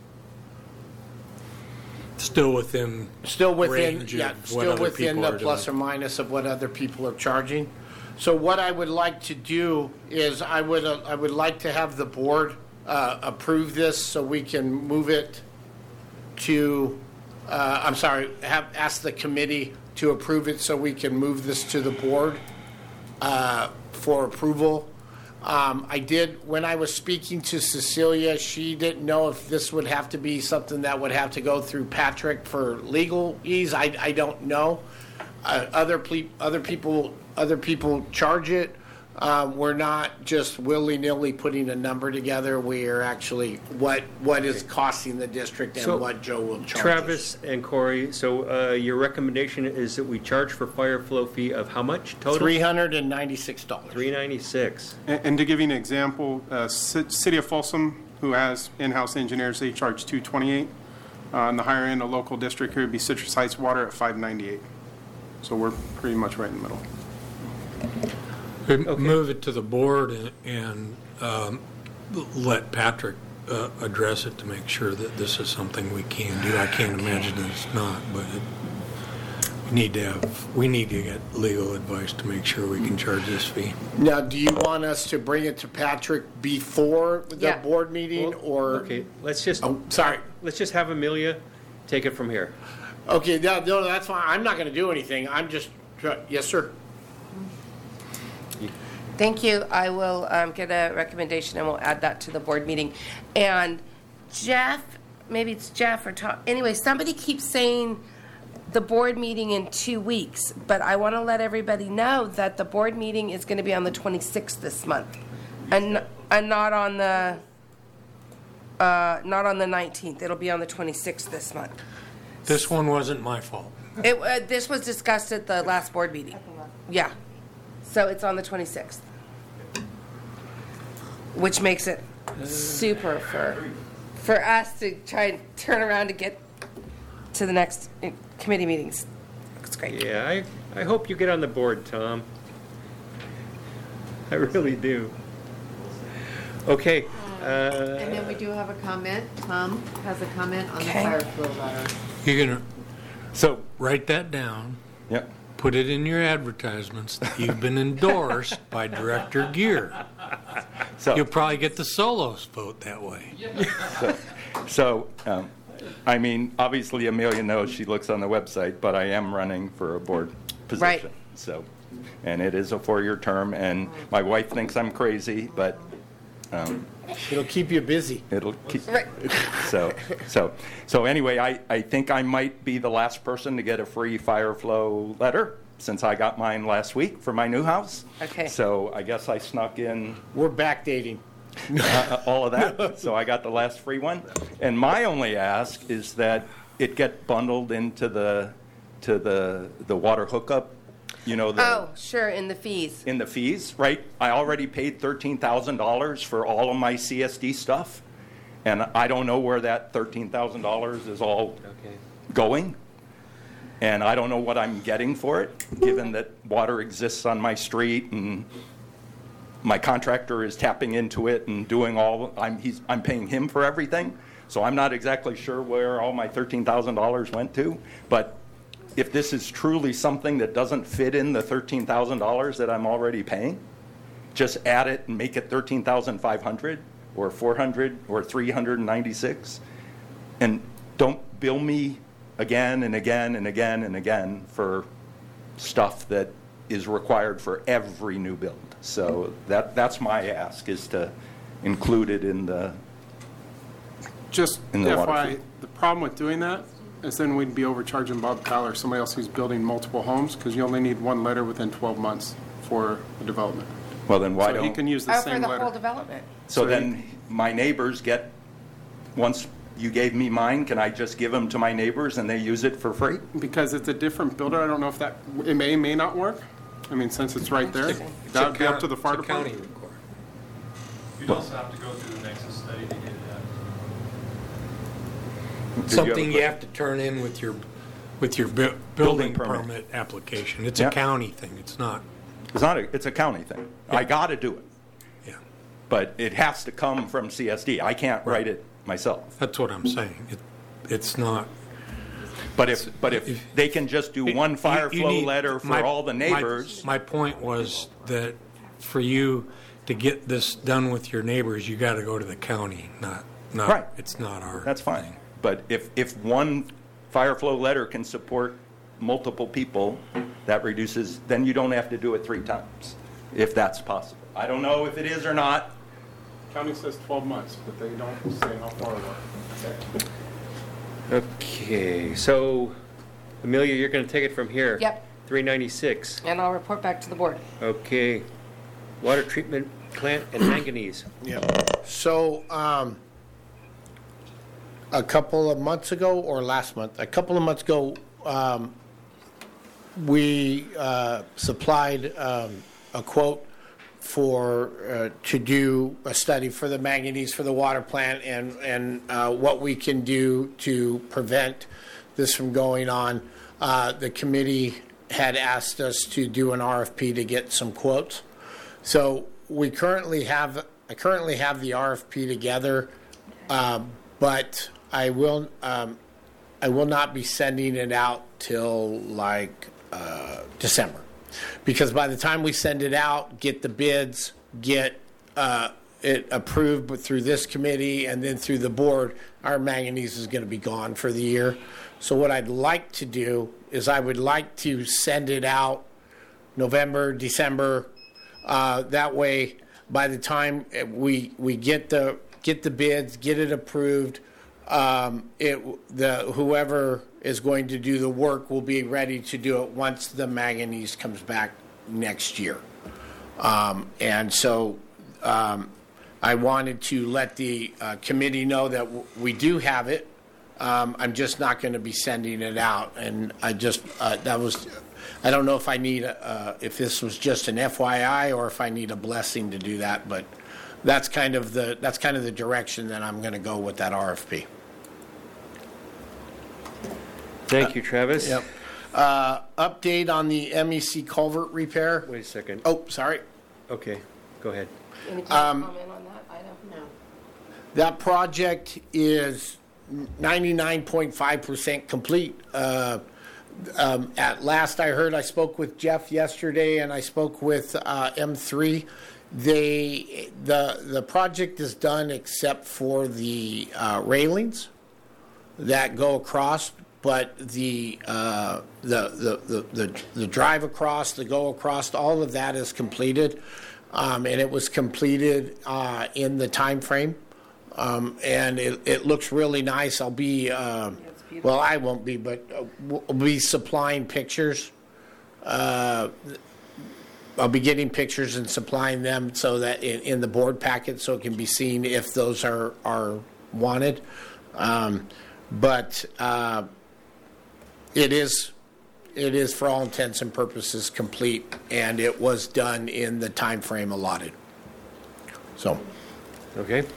Still within Still within, range yeah, of what still other within people the are plus or doing. minus of what other people are charging. So what I would like to do is, I would, uh, I would like to have the board uh, approve this, so we can move it to, uh, I'm sorry, have, ask the committee to approve it, so we can move this to the board uh, for approval. Um, I did, when I was speaking to Cecilia, she didn't know if this would have to be something that would have to go through Patrick for legal ease. I, I don't know. Uh, other ple- other people, other people charge it, Um, we're not just willy-nilly putting a number together. We are actually what what is costing the district and So, what Joe will charge us. Travis and Corey, so uh, your recommendation is that we charge for fire flow fee of how much total? three hundred ninety-six dollars. three ninety-six. And and to give you an example, uh, Ci- City of Folsom, who has in-house engineers, they charge two twenty-eight. Uh, On the higher end, a local district here would be Citrus Heights Water at five ninety-eight. So we're pretty much right in the middle. Move it to the board and, and um, let Patrick uh, address it to make sure that this is something we can do. I can't imagine that it's not, but it, we need to have, we need to get legal advice to make sure we can charge this fee. Now, do you want us to bring it to Patrick before the Yeah. board meeting, or? Okay, let's just, Oh, sorry. let's just have Amelia take it from here. Okay, no, no, that's fine. I'm not going to do anything. I'm just, yes, sir. Thank you. I will um, get a recommendation and we'll add that to the board meeting. And Jeff, maybe it's Jeff or Tom, anyway, somebody keeps saying the board meeting in two weeks, but I want to let everybody know that the board meeting is going to be on the twenty-sixth this month, and and not on the uh, not on the nineteenth. It'll be on the twenty-sixth this month. This one wasn't my fault. It, uh, this was discussed at the last board meeting. Yeah. So it's on the twenty-sixth, which makes it super for for us to try and turn around to get to the next uh, committee meetings. It's great. Yeah, I, I hope you get on the board, Tom. I really do. Okay. Uh, And then we do have a comment. Tom has a comment on the Okay. fire flow letter. You're going to So, write that down, yep. put it in your advertisements that you've been endorsed by Director Gear. So, You'll probably get the Solos vote that way. so, so um, I mean, obviously Amelia knows, she looks on the website, but I am running for a board position. Right. So, and it is a four-year term, and my wife thinks I'm crazy, but um, It'll keep you busy. it'll keep. Right. So, so, so anyway, I, I think I might be the last person to get a free fire flow letter, since I got mine last week for my new house. Okay. So I guess I snuck in We're backdating. uh, all of that. So I got the last free one. And my only ask is that it get bundled into the, to the, the water hookup, you know, the, Oh, sure, in the fees. in the fees, right? I already paid thirteen thousand dollars for all of my C S D stuff. And I don't know where that thirteen thousand dollars is all okay. going. And I don't know what I'm getting for it, given that water exists on my street and my contractor is tapping into it and doing all, I'm, he's, I'm paying him for everything. So I'm not exactly sure where all my thirteen thousand dollars went to. But if this is truly something that doesn't fit in the thirteen thousand dollars that I'm already paying, just add it and make it thirteen thousand five hundred dollars or four hundred dollars or three hundred ninety-six dollars. And don't bill me again and again and again and again for stuff that is required for every new build. So that that's my ask, is to include it in the, Just In the water F Y I, fee. the problem with doing that is then we'd be overcharging Bob Kyle or somebody else who's building multiple homes, because you only need one letter within twelve months for a development. well, then why So he don't, can use the Oh, for same the whole letter. development. so so then my neighbors get, once you gave me mine, can I just give them to my neighbors and they use it for free? Because it's a different builder, I don't know if that, it may, may not work. I mean, since it's right there, that would be up to the fire department. You'd also have to go through the Nexus study to get it done. Did you have a Something you que- have to turn in with your, with your bu- Building building permit. permit application. It's Yeah. a county thing, it's not, It's not, a it's a county thing. I got to do it, yeah. but it has to come from C S D. I can't write it myself. That's what I'm saying. It, it's not. But if, but if they can just do one You- fire you flow need- letter for my- all the my- neighbors, My point was that for you to get this done with your neighbors, you got to go to the county, not, not, Right. it's not our. that's fine. But if, if one fire flow letter can support multiple people, that reduces, then you don't have to do it three times, if that's possible. I don't know if it is or not. County says twelve months, but they don't say how far away. Okay, so Amelia, you're going to take it from here. Yep. three ninety-six. And I'll report back to the board. Okay. water treatment plant and manganese. Yeah. So, um, a couple of months ago, or last month, a couple of months ago, um, we uh, supplied um, a quote for uh, to do a study for the manganese for the water plant and and uh, what we can do to prevent this from going on. Uh, the committee had asked us to do an R F P to get some quotes. So we currently have I currently have the R F P together, uh, but I will um, I will not be sending it out till like uh, December, because by the time we send it out, get the bids, get uh, it approved, but through this committee and then through the board, our manganese is going to be gone for the year. So what I'd like to do is I would like to send it out November, December. Uh, that way, by the time we we get the get the bids, get it approved, um, it the whoever is going to do the work will be ready to do it once the manganese comes back next year. Um, and so um, I wanted to let the uh, committee know that w- we do have it. Um, I'm just not going to be sending it out, and I just uh, that was. I don't know if I need a, uh, if this was just an F Y I or if I need a blessing to do that, but that's kind of the that's kind of the direction that I'm going to go with that R F P. Thank you, Travis. Yep. Uh, update on the M E C culvert repair. Wait a second. Oh, sorry. Okay, go ahead. Any comment on that item? No. That project is ninety-nine point five percent complete. Uh, um, at last I heard, I spoke with Jeff yesterday, and I spoke with uh, M three. They the the project is done except for the uh, railings that go across, but the, uh, the, the the the the drive across, the go across, all of that is completed, um, and it was completed uh, in the time frame. Um, and it, it looks really nice. I'll be, uh, well, I won't be, but uh, we'll be supplying pictures. Uh, I'll be getting pictures and supplying them so that in, in the board packet, so it can be seen if those are are wanted. Um, but uh, it is it is for all intents and purposes complete, and it was done in the time frame allotted. So, Okay.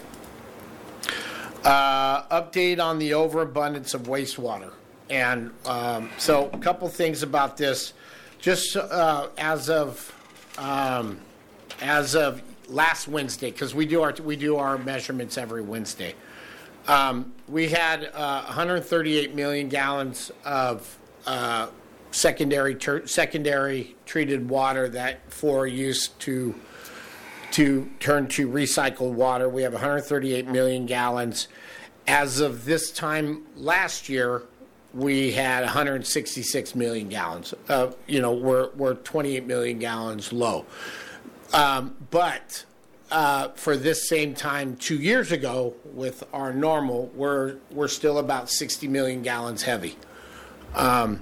Uh, update on the overabundance of wastewater. And um, so a couple things about this. Just uh, as of um, as of last Wednesday, because we do our we do our measurements every Wednesday. Um, we had uh, one hundred thirty-eight million gallons of uh, secondary ter- secondary treated water that for use to to turn to recycled water. We have one hundred thirty-eight million gallons. As of this time last year, we had one hundred sixty-six million gallons. Uh, you know, we're we're twenty-eight million gallons low. Um, but uh, for this same time two years ago, with our normal, we're we're still about sixty million gallons heavy. Um,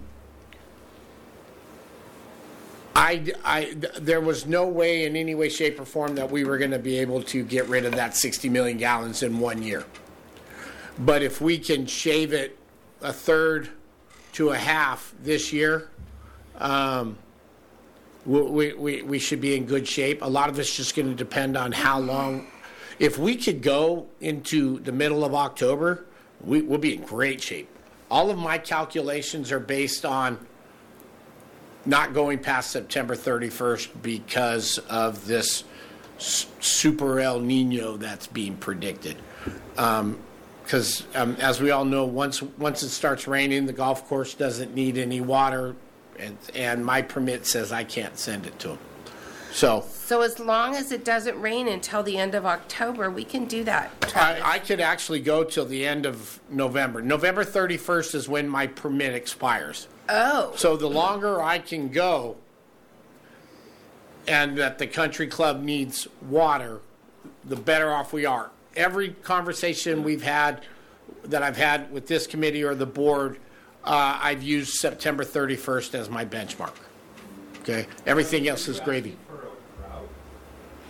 I, I, there was no way in any way, shape, or form that we were going to be able to get rid of that sixty million gallons in one year. But if we can shave it a third to a half this year, um, we, we, we should be in good shape. A lot of it's just going to depend on how long. If we could go into the middle of October, we, we'll be in great shape. All of my calculations are based on not going past September thirty-first because of this super El Nino that's being predicted. Because um, um, as we all know, once once it starts raining, the golf course doesn't need any water, and, and my permit says I can't send it to them. So So as long as it doesn't rain until the end of October, we can do that. I, I could actually go till the end of November. November thirty-first is when my permit expires. Oh. So the longer I can go, and that the country club needs water, the better off we are. Every conversation we've had, that I've had with this committee or the board, uh, I've used September thirty-first as my benchmark. Okay? Everything else is gravy.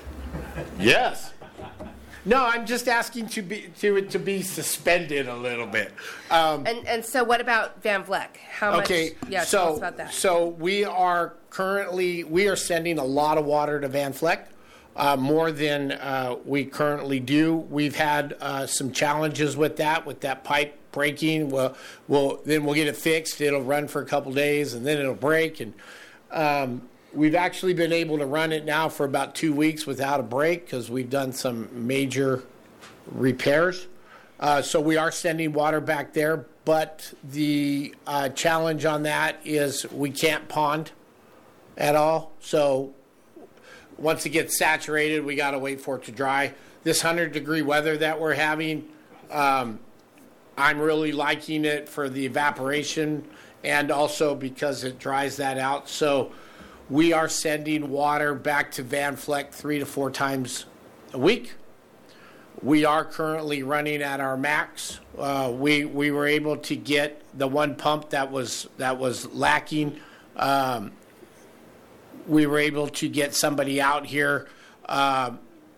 Yes. No, I'm just asking to be to to be suspended a little bit. Um, And, and so what about Van Vleck? How much? okay, Yeah, so tell us about that. so we are currently we are sending a lot of water to Van Vleck, uh, more than uh, we currently do. We've had uh, some challenges with that, with that pipe breaking. Well, we'll then we'll get it fixed. It'll run for a couple days, and then it'll break. And um, we've actually been able to run it now for about two weeks without a break because we've done some major repairs. Uh, so we are sending water back there, but the uh, challenge on that is we can't pond at all. So once it gets saturated, we got to wait for it to dry. This one hundred degree weather that we're having, um, I'm really liking it for the evaporation and also because it dries that out. So we are sending water back to Van Vleck three to four times a week. We are currently running at our max. Uh, we we were able to get the one pump that was that was lacking. Um, we were able to get somebody out here uh,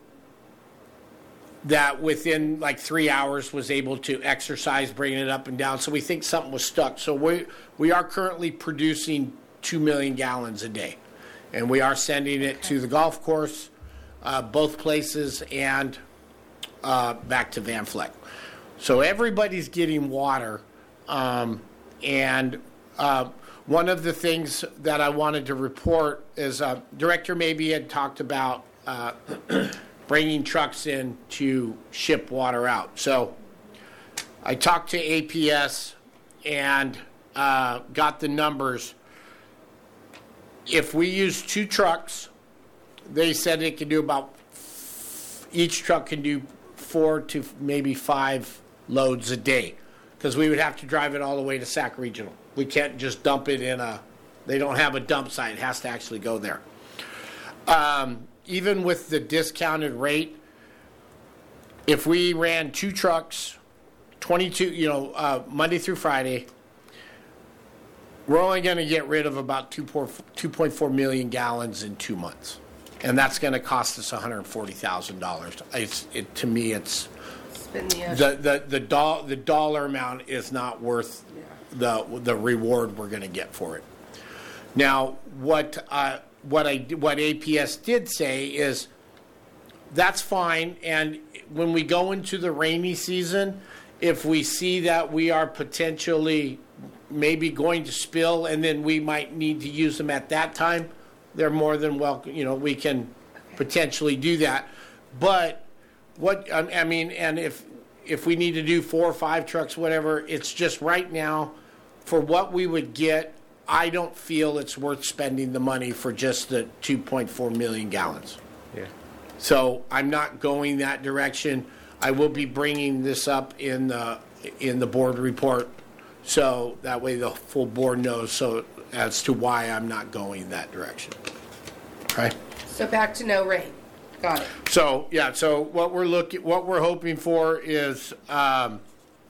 that within like three hours was able to exercise, bringing it up and down. So we think something was stuck. So we we are currently producing two million gallons a day, and we are sending it to the golf course, uh, both places, and uh, back to Van Vleck. So everybody's getting water, um, and uh, one of the things that I wanted to report is uh, Director maybe had talked about uh, bringing trucks in to ship water out. So I talked to A P S and uh, got the numbers. If we use two trucks, they said it can do about, each truck can do four to maybe five loads a day, because we would have to drive it all the way to Sac Regional. We can't just dump it in a, they don't have a dump site. It has to actually go there. Um, even with the discounted rate, if we ran two trucks, twenty-two, you know, uh, Monday through Friday, we're only going to get rid of about two point four million gallons in two months. And that's going to cost us one hundred forty thousand dollars. It's, it, to me, it's, Spin the ocean. the, the, the, do, the dollar amount is not worth the, the reward we're going to get for it. Now, what, uh, what, I, what A P S did say is that's fine, and when we go into the rainy season, if we see that we are potentially maybe going to spill and then we might need to use them at that time, they're more than welcome, you know, we can potentially do that. But what, I mean, and if if we need to do four or five trucks, whatever, it's just right now, for what we would get, I don't feel it's worth spending the money for just the two point four million gallons. Yeah. So I'm not going that direction. I will be bringing this up in the in the board report, so that way the full board knows so as to why I'm not going that direction. Okay. So back to no rain. Got it. So yeah. So what we're looking, what we're hoping for is um,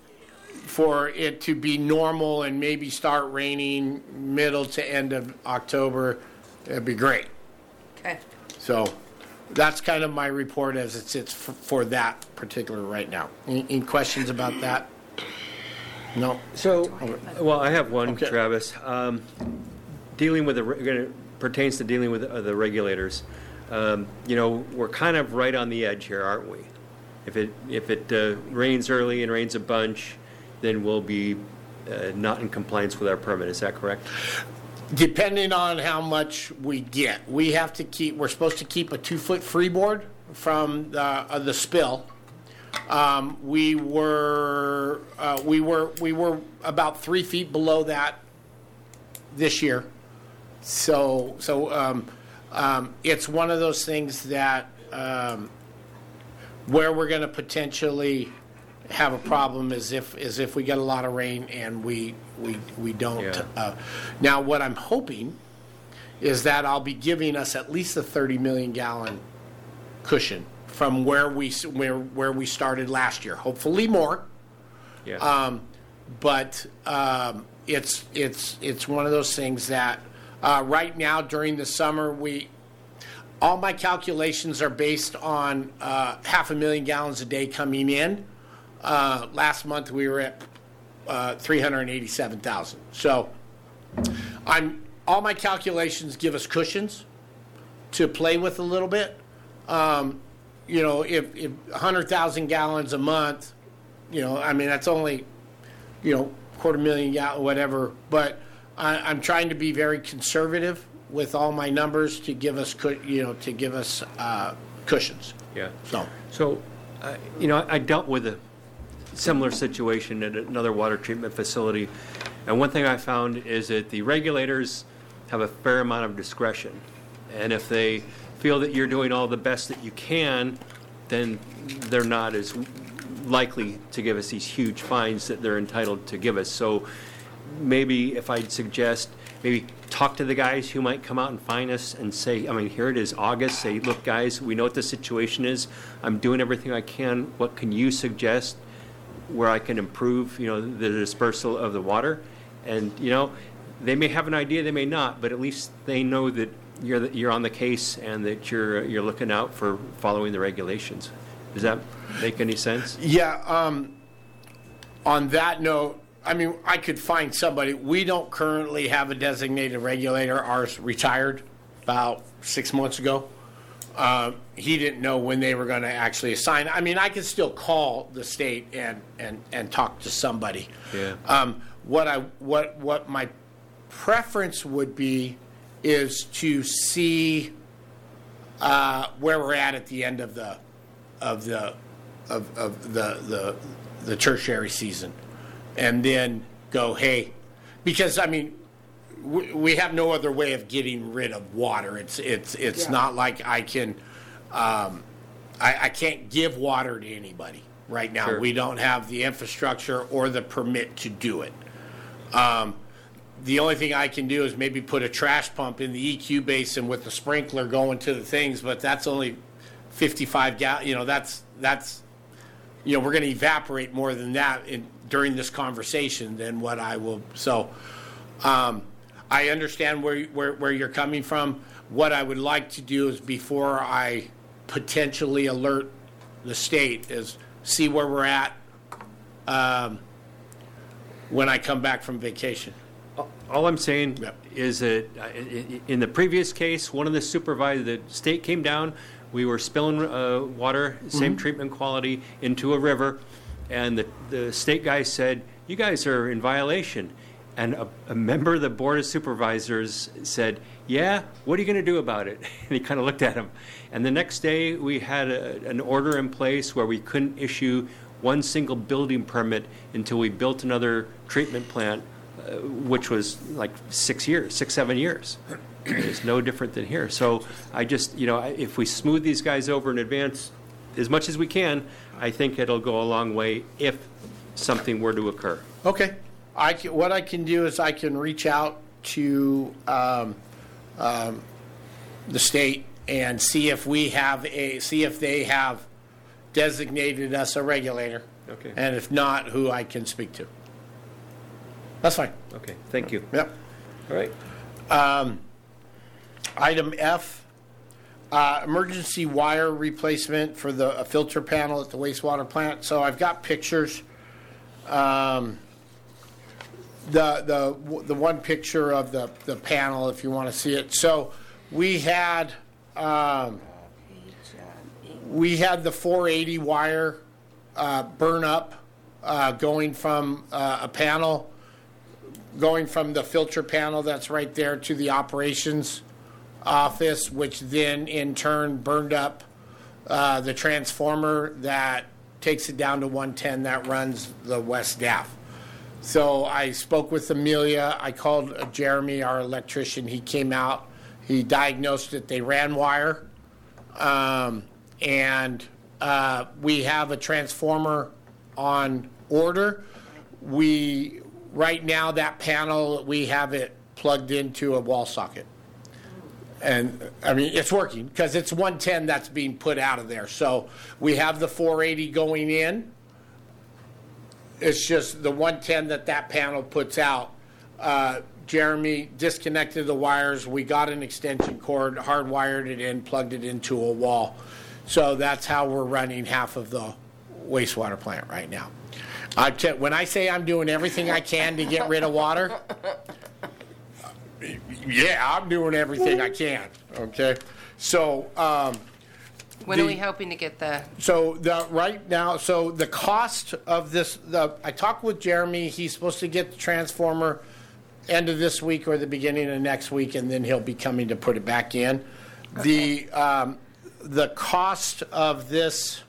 for it to be normal and maybe start raining middle to end of October. It'd be great. Okay. So that's kind of my report as it sits for, for that particular right now. Any, any questions about that? No. So, well, I have one, Okay. Travis. Um, dealing with the, re- gonna- pertains to dealing with uh, the regulators. Um, you know, we're kind of right on the edge here, aren't we? If it if it uh, rains early and rains a bunch, then we'll be uh, not in compliance with our permit. Is that correct? Depending on how much we get, we have to keep. We're supposed to keep a two-foot freeboard from the uh, the spill. Um, we were uh, we were we were about three feet below that this year. So so um, um, it's one of those things that um, where we're going to potentially have a problem is if is if we get a lot of rain and we we we don't. Yeah. Uh, now, what I'm hoping is that I'll be giving us at least a thirty million gallon cushion from where we where where we started last year. Hopefully more. Yeah. Um, but um, it's it's it's one of those things that uh, right now during the summer we all my calculations are based on uh, half a million gallons a day coming in. Uh, last month we were at uh, three hundred eighty-seven thousand. So I'm all my calculations give us cushions to play with a little bit. Um, you know, if, if one hundred thousand gallons a month, you know, I mean, that's only, you know, quarter million gallon, whatever. But I, I'm trying to be very conservative with all my numbers to give us, cu- you know, to give us uh, cushions. Yeah. So, So, uh, you know, I dealt with a similar situation at another water treatment facility, and one thing I found is that the regulators have a fair amount of discretion, and if they feel that you're doing all the best that you can, then they're not as likely to give us these huge fines that they're entitled to give us. So maybe if I'd suggest, maybe talk to the guys who might come out and fine us and say, I mean, here it is, August, say, look, guys, we know what the situation is. I'm doing everything I can. What can you suggest where I can improve, you know, the dispersal of the water? And, you know, they may have an idea, they may not, but at least they know that you're the, you're on the case and that you're you're looking out for following the regulations. Does that make any sense? yeah, um, on that note, I mean, I could find somebody. We don't currently have a designated regulator. Ours retired about six months ago. Uh, he didn't know when they were going to actually assign. I mean, I could still call the state and, and, and talk to somebody. Yeah. Um, what I what what my preference would be is to see uh, where we're at at the end of the of the of, of the, the the tertiary season, and then go, hey, because I mean, we, we have no other way of getting rid of water. It's it's it's Yeah. not like I can, um, I, I can't give water to anybody right now. Sure. We don't have the infrastructure or the permit to do it. Um, the only thing I can do is maybe put a trash pump in the E Q basin with the sprinkler going to the things, but that's only fifty-five gal. You know, that's that's you know, we're going to evaporate more than that in, during this conversation than what I will. So, um, I understand where where where you're coming from. What I would like to do is before I potentially alert the state is see where we're at um, when I come back from vacation. All I'm saying Yep. is that uh, i- i- in the previous case, one of the supervisors, the state came down, we were spilling uh, water, same treatment quality, into a river, and the, the state guy said, you guys are in violation. And a, a member of the Board of Supervisors said, yeah, what are you going to do about it? And he kind of looked at him. And the next day, we had a, an order in place where we couldn't issue one single building permit until we built another treatment plant, uh, which was like six years, six, seven years. It's no different than here. So I just, you know, if we smooth these guys over in advance as much as we can, I think it'll go a long way if something were to occur. Okay. I can, what I can do is I can reach out to um, um, the state and see if we have a see if they have designated us a regulator. Okay. And if not, who I can speak to. That's fine. Okay, thank you. Yep. All right. Um, item F, uh, emergency wire replacement for the a filter panel at the wastewater plant. So I've got pictures. Um, the the the one picture of the the panel, if you want to see it. So we had um, we had the four eighty wire uh, burn up uh, going from uh, a panel. Going from the filter panel that's right there to the operations office, which then in turn burned up uh, the transformer that takes it down to one ten that runs the West D A F. So I spoke with Amelia. I called uh, Jeremy, our electrician. He came out. He diagnosed it. They ran wire. Um, and uh, we have a transformer on order. We... Right now, that panel, we have it plugged into a wall socket. And, I mean, it's working because it's one ten that's being put out of there. So we have the four eighty going in. It's just the one ten that that panel puts out. uh, Jeremy disconnected the wires. We got an extension cord, hardwired it in, plugged it into a wall. So that's how we're running half of the wastewater plant right now. I te- when I say I'm doing everything I can to get rid of water, yeah, I'm doing everything I can. Okay, so um, When the, are we hoping to get the? So the right now, so the cost of this, the I talked with Jeremy. He's supposed to get the transformer end of this week or the beginning of next week, and then he'll be coming to put it back in. Okay. The um, the cost of this,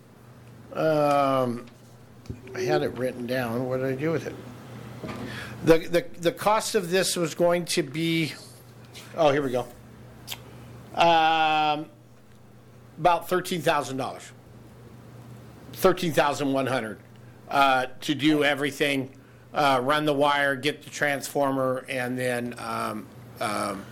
um, I had it written down. What did I do with it? The, the, the cost of this was going to be, oh, here we go, um, about thirteen thousand dollars, thirteen thousand one hundred dollars uh, to do everything, uh, run the wire, get the transformer, and then um, um,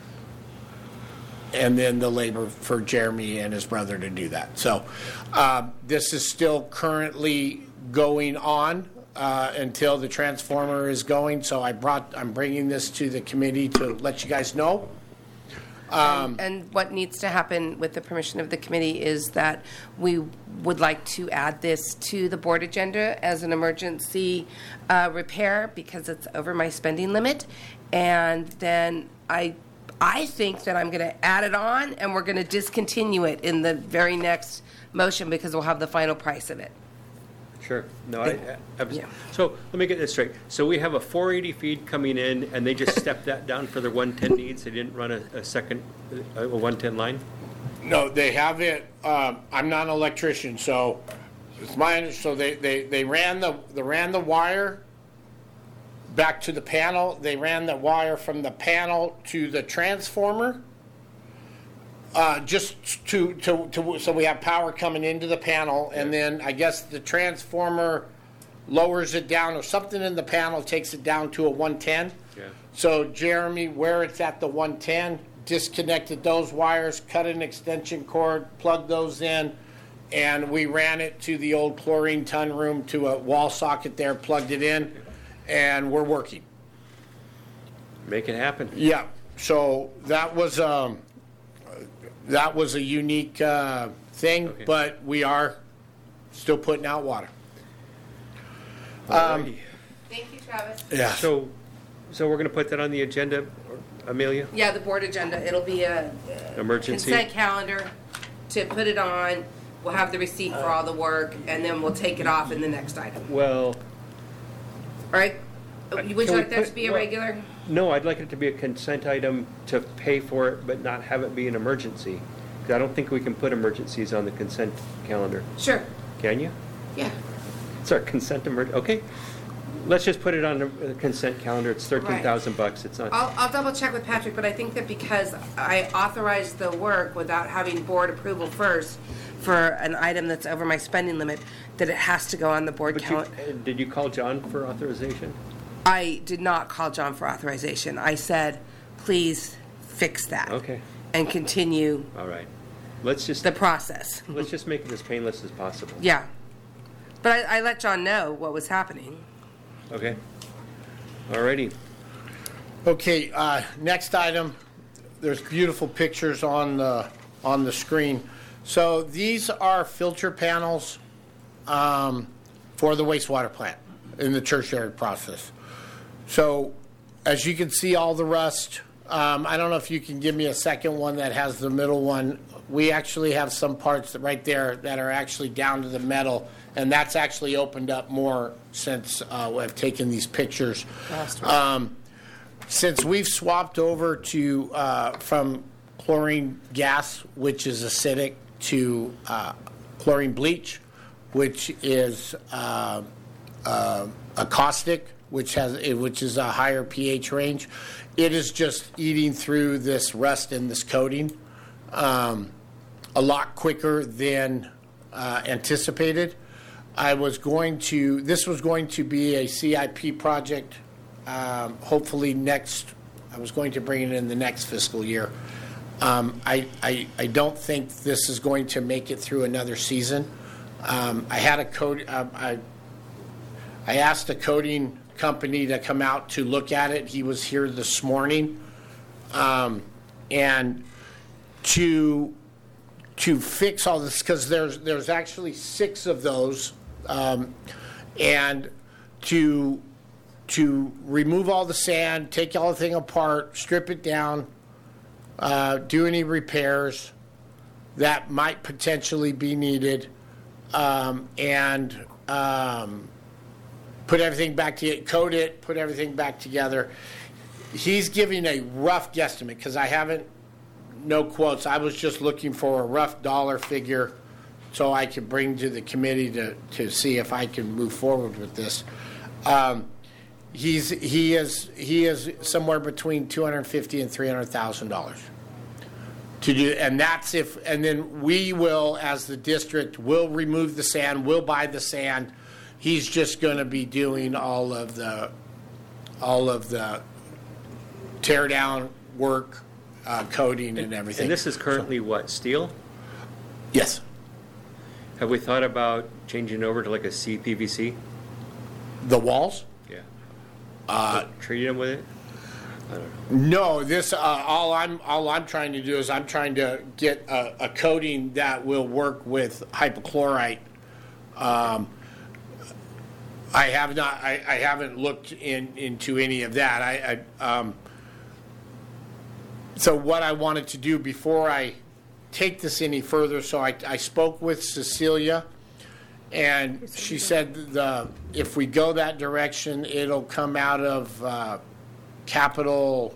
and then the labor for Jeremy and his brother to do that. So um, this is still currently going on uh, until the transformer is going. So I brought, I'm bringing this to the committee to let you guys know. Um, and, and what needs to happen with the permission of the committee is that we would like to add this to the board agenda as an emergency uh, repair because it's over my spending limit. And then I I think that I'm going to add it on and we're going to discontinue it in the very next motion because we'll have the final price of it. Sure. No, I, I, I was, Yeah. So let me get this straight. So we have a four eighty feed coming in, and they just stepped that down for their one ten needs. They didn't run a, a second, a one ten line. No, they have it. Um, I'm not an electrician, so it's my so they, they, they ran the they ran the wire back to the panel. They ran the wire from the panel to the transformer. Uh, just to, to, to, so we have power coming into the panel, and then I guess the transformer lowers it down, or something in the panel takes it down to a one ten. Yeah. So Jeremy, where it's at the one ten, disconnected those wires, cut an extension cord, plugged those in, and we ran it to the old chlorine ton room to a wall socket there, plugged it in, and we're working. Make it happen. Yeah. So that was um, that was a unique uh, thing, Okay. but we are still putting out water. Alrighty. Thank you, Travis. Yeah. So, so we're going to put that on the agenda, Amelia? Yeah, the board agenda. It'll be a Emergency? consent calendar to put it on. We'll have the receipt for all the work, and then we'll take it off in the next item. Well, All right? Would Can you we like that put- to be a well- regular? no, I'd like it to be a consent item to pay for it, but not have it be an emergency. 'Cause I don't think we can put emergencies on the consent calendar. Sure. Can you? Yeah. It's our consent emer, okay. Let's just put it on the consent calendar. It's thirteen thousand bucks. It's not, I'll, I'll double check with Patrick, but I think that because I authorized the work without having board approval first for an item that's over my spending limit, that it has to go on the board but you, calendar. uh, did you call John for authorization? I did not call John for authorization. I said, please fix that. Okay, And continue all right. Let's just, the process. let's just make it as painless as possible. Yeah. But I, I let John know what was happening. Okay. All righty. Okay. Uh, next item. There's beautiful pictures on the on the screen. So these are filter panels um, for the wastewater plant in the tertiary process. So as you can see, all the rust. Um, I don't know if you can give me a second one that has the middle one. We actually have some parts that right there that are actually down to the metal, and that's actually opened up more since uh, I've taken these pictures. Um, since we've swapped over to uh, from chlorine gas, which is acidic, to uh, chlorine bleach, which is uh, uh, a caustic, which has which is a higher pH range. It is just eating through this rust in this coating um, a lot quicker than uh, anticipated. I was going to. This was going to be a C I P project. Um, hopefully next. I was going to bring it in the next fiscal year. Um, I, I I don't think this is going to make it through another season. Um, I had a coat. Uh, I I asked a coating company to come out to look at it. He was here this morning. Um, and to to fix all this, because there's there's actually six of those, um, and to to remove all the sand, take all the thing apart, strip it down, uh, do any repairs that might potentially be needed, um, and um, put everything back together, coat it, put everything back together. He's giving a rough guesstimate, because I haven't, no quotes. I was just looking for a rough dollar figure so I could bring to the committee to, to see if I can move forward with this. Um, he's he is he is somewhere between two hundred fifty and three hundred thousand dollars to do, and that's if, and then we will, as the district, will remove the sand, will buy the sand. He's just going to be doing all of the all of the tear down work, uh, coating, and everything. And this is currently what, steel? Yes. Have we thought about changing over to like a C P V C? The walls? Yeah. Uh, treating them with it? I don't know. No, this uh, all I'm all I'm trying to do is I'm trying to get a, a coating that will work with hypochlorite. Um, I have not. I, I haven't looked in into any of that. I, I um, so what I wanted to do before I take this any further, so I, I spoke with Cecilia, and she said the if we go that direction, it'll come out of uh, capital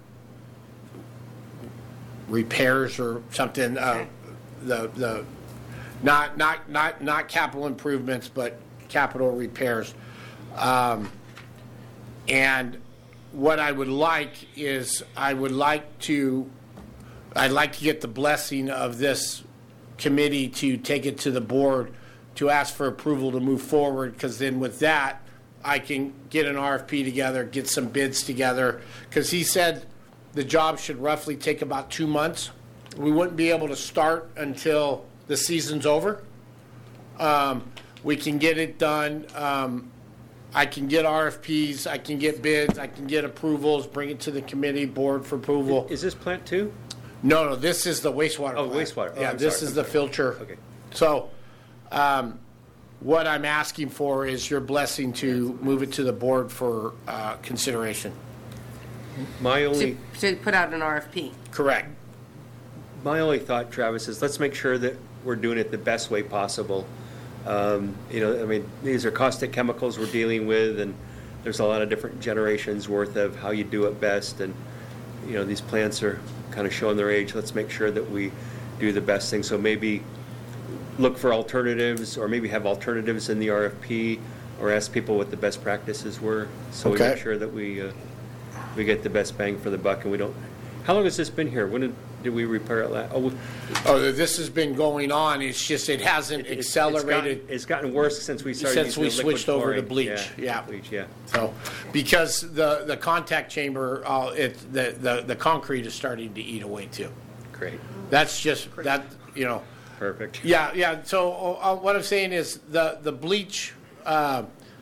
repairs or something. Uh, the the not not not not capital improvements, but capital repairs. Um, and what I would like is I would like to I'd like to get the blessing of this committee to take it to the board to ask for approval to move forward, because then with that I can get an R F P together, get some bids together, because he said the job should roughly take about two months. We wouldn't be able to start until the season's over. Um, we can get it done. Um, I can get R F Ps, I can get bids, I can get approvals, bring it to the committee board for approval. Is this plant two? No, no, this is the wastewater Oh, plant. wastewater. Oh, Yeah, I'm this sorry, is I'm the sorry. filter. Okay. So, um, what I'm asking for is your blessing to move it to the board for uh, consideration. My only, To, to put out an R F P. Correct. my only thought, Travis, is let's make sure that we're doing it the best way possible. Um, you know, I mean, these are caustic chemicals we're dealing with, and there's a lot of different generations worth of how you do it best. And, you know, these plants are kind of showing their age. Let's make sure that we do the best thing. So maybe look for alternatives, or maybe have alternatives in the R F P, or ask people what the best practices were. So we Okay. make sure that we, uh, we get the best bang for the buck, and we don't, how long has this been here? When did, did we repair it last? Oh, we- Oh, this has been going on, it's just it hasn't It's- it's accelerated. gotten- It's gotten worse since we started Since using we the liquid switched over to chlorine. bleach, yeah. Bleach, yeah. So, because the, the contact chamber, uh, it, the, the, the concrete is starting to eat away too. Great, That's just, that, you know, perfect. yeah, yeah, so uh, what I'm saying is the, the bleach, uh,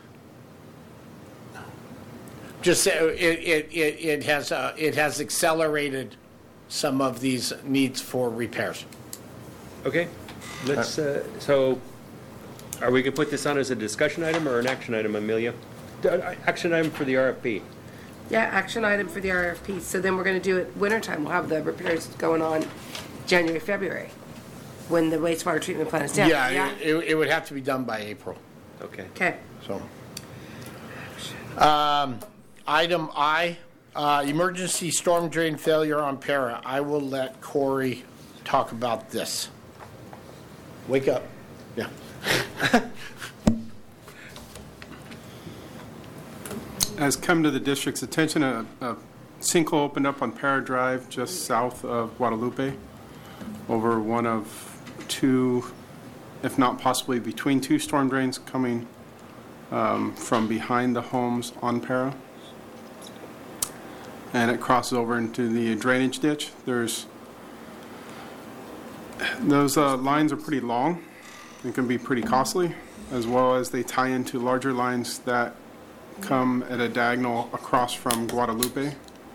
just, uh, it, it, it it has, uh, it has accelerated some of these needs for repairs. Okay, let's, uh, so, are we gonna put this on as a discussion item or an action item, Amelia? D- uh, Action item for the R F P. Yeah, action item for the R F P. So then we're going to do it wintertime. We'll have the repairs going on January, February, when the wastewater treatment plant is down. Yeah, it, it would have to be done by April, Okay. Okay. so. Um, item I, uh, emergency storm drain failure on Para. I will let Corey talk about this. Wake up. Yeah. Has come to the district's attention, a a sinkhole opened up on Para Drive just south of Guadalupe, over one of two, if not possibly between two storm drains coming um, from behind the homes on Para. And it crosses over into the drainage ditch. There's, those uh, lines are pretty long and can be pretty costly, as well as they tie into larger lines that come at a diagonal across from Guadalupe.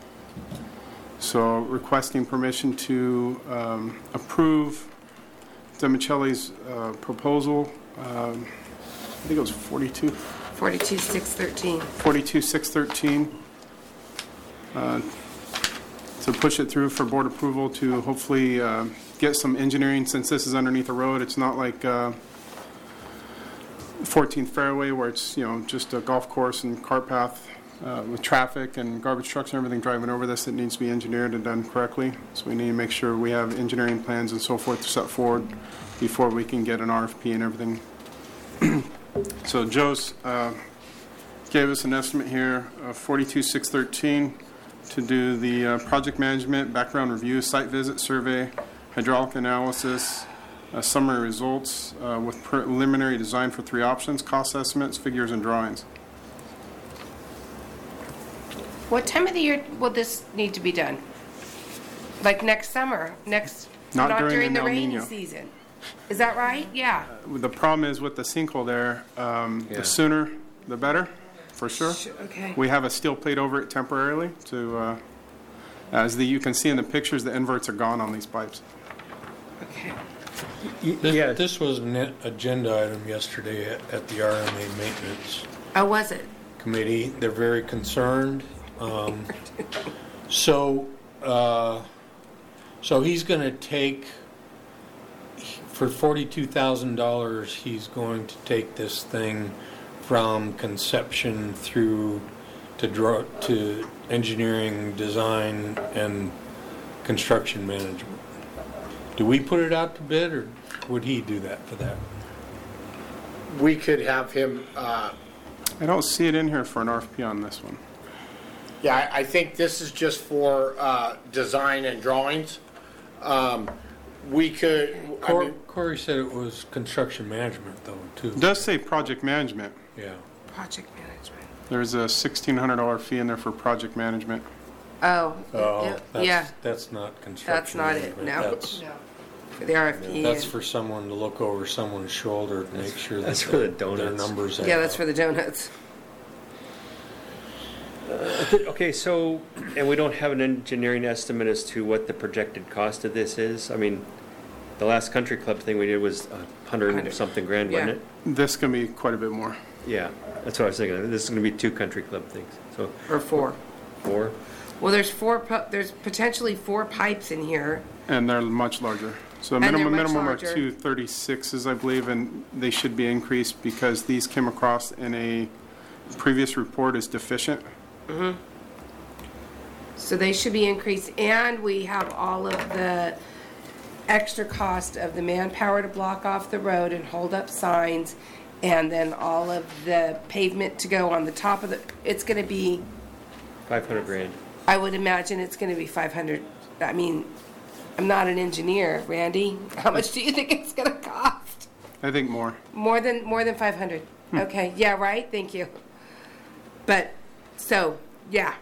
So requesting permission to um, approve Demicelli's uh, proposal. Um, I think it was forty-two. forty-two six thirteen. forty-two six thirteen. Uh, to push it through for board approval to hopefully uh, get some engineering, since this is underneath the road. It's not like uh, fourteenth Fairway where it's, you know, just a golf course and cart path uh, with traffic and garbage trucks and everything driving over this. It needs to be engineered and done correctly. So we need to make sure we have engineering plans and so forth set forward before we can get an R F P and everything. So Joe's uh, gave us an estimate here of forty-two six thirteen to do the uh, project management, background review, site visit, survey, hydraulic analysis, uh, summary results uh, with preliminary design for three options, cost estimates, figures, and drawings. What time of the year will this need to be done? Like next summer, next, Not not during during an the El rainy Niño. season? Is that right? Yeah. The problem is with the sinkhole there, um, Yeah. the sooner the better, for sure. Okay. We have a steel plate over it temporarily to, uh, as the, you can see in the pictures, the inverts are gone on these pipes. Okay. This, Yeah. this was an agenda item yesterday at, at the R M A Maintenance Oh, was it? Committee. They're very concerned. Um, so, uh, so he's going to take, for forty-two thousand dollars, he's going to take this thing from conception through to draw, to engineering, design, and construction management. Do we put it out to bid, or would he do that for that? We could have him, uh, I don't see it in here for an R F P on this one. yeah, I I think this is just for uh, design and drawings. Um, We could, I Cor- mean, Corey said it was construction management, though, too. It does say project management. Yeah. Project management. There's a sixteen hundred dollars fee in there for project management. Oh, Oh, yeah, that's, yeah, that's not construction. That's not it, management. no. That's, for the R F P. that's and- for someone to look over someone's shoulder to make sure that That's for the their- their donuts. numbers add Yeah, that's up. for the donuts. Okay, so, and we don't have an engineering estimate as to what the projected cost of this is? I mean, the last country club thing we did was a hundred and something grand, wasn't Yeah. it? This can be quite a bit more. Yeah, that's what I was thinking. This is gonna be two country club things, so Or four. four? Well, there's four, pu- there's potentially four pipes in here. And they're much larger. So And they're minimum, much minimum are larger. two thirty-sixes, I believe, and they should be increased because these came across in a previous report as deficient. So they should be increased, and we have all of the extra cost of the manpower to block off the road and hold up signs, and then all of the pavement to go on the top of the, it's gonna be, Five hundred grand. I would imagine it's gonna be five hundred. I mean, I'm not an engineer, Randy. How much do you think it's gonna cost? I think more. More than, more than five hundred? Okay, yeah, right, thank you. But, so, yeah.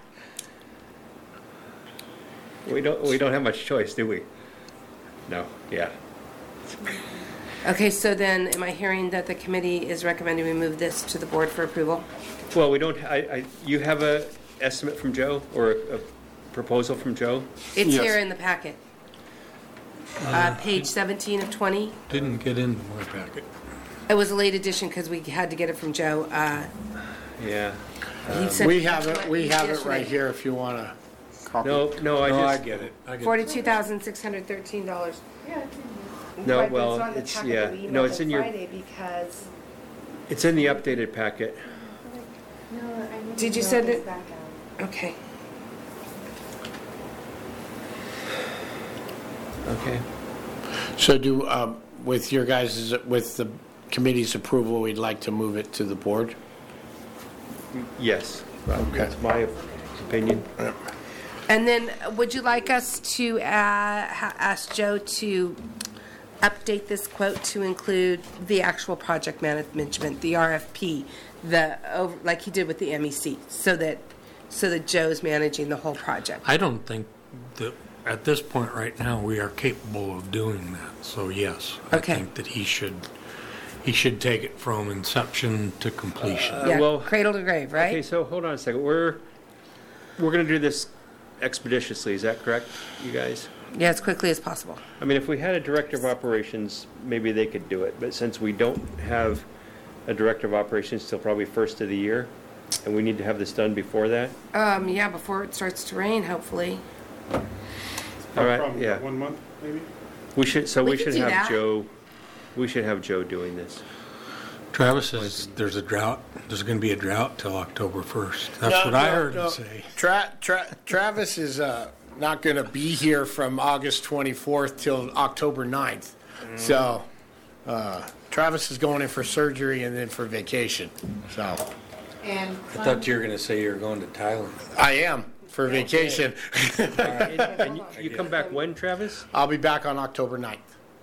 We don't, we don't have much choice, do we? No, yeah. Okay, so then, am I hearing that the committee is recommending we move this to the board for approval? Well, we don't, I, I, you have a estimate from Joe, or a, a proposal from Joe? It's Yes. here in the packet. Uh, page seventeen of twenty. Didn't get into my packet. It was a late addition because we had to get it from Joe. Uh, Yeah. he sent we have it, we have it yesterday. right here if you want to. Copy. No, no, I No, I just, get it. I get it. Forty-two thousand six hundred thirteen dollars. no, Right, but well, not in the it's, packet yeah, that we no, emailed it's on in your, Friday because, it's in the updated packet. no, I need Did to you mail send this it? back out. Okay. Okay. So do, um, with your guys', with the committee's approval, we'd like to move it to the board? Yes, Okay. that's my opinion. And then, uh, would you like us to uh, ha- ask Joe to update this quote to include the actual project management, the R F P, the over, like he did with the M E C, so that so that Joe's managing the whole project? I don't think that at this point right now we are capable of doing that. So yes, Okay. I think that he should he should take it from inception to completion. Uh, Yeah, well- cradle to grave, right? Okay, so hold on a second. We're, we're going to do this expeditiously, is that correct, you guys? Yeah, as quickly as possible. I mean, if we had a director of operations, maybe they could do it, but since we don't have a director of operations till probably first of the year, and we need to have this done before that, Um, yeah, before it starts to rain, hopefully. all right, Probably yeah. One month, maybe? We should, so We we could should do have that. Joe, we should have Joe doing this. Travis says there's a drought, there's going to be a drought till October first. That's No, what I no, heard no. him say. Tra- Tra- Travis is uh, not going to be here from August twenty-fourth till October ninth. So uh, Travis is going in for surgery and then for vacation. So And I thought you were going to say you were going to Thailand. I am for vacation. And and you- you come back when, Travis? I'll be back on October ninth.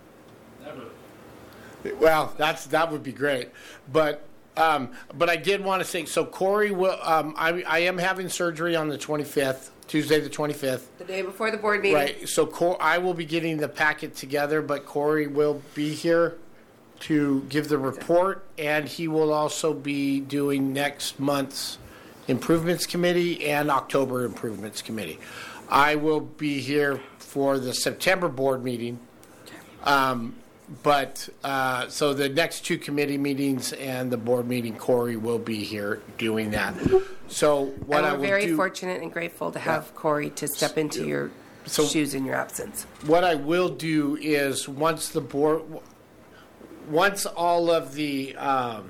Well, that's that would be great, but um, but I did want to say so. Corey will. Um, I I am having surgery on the twenty-fifth, Tuesday the twenty-fifth. The day before the board meeting. Right. So Cor- I will be getting the packet together, but Corey will be here to give the report, and he will also be doing next month's improvements committee and October improvements committee. I will be here for the September board meeting. Um, but uh, so the next two committee meetings and the board meeting, Corey will be here doing that. So what and I we're will very do. fortunate and grateful to have Corey to step into your So- shoes in your absence. What I will do is once the board, once all of the, um,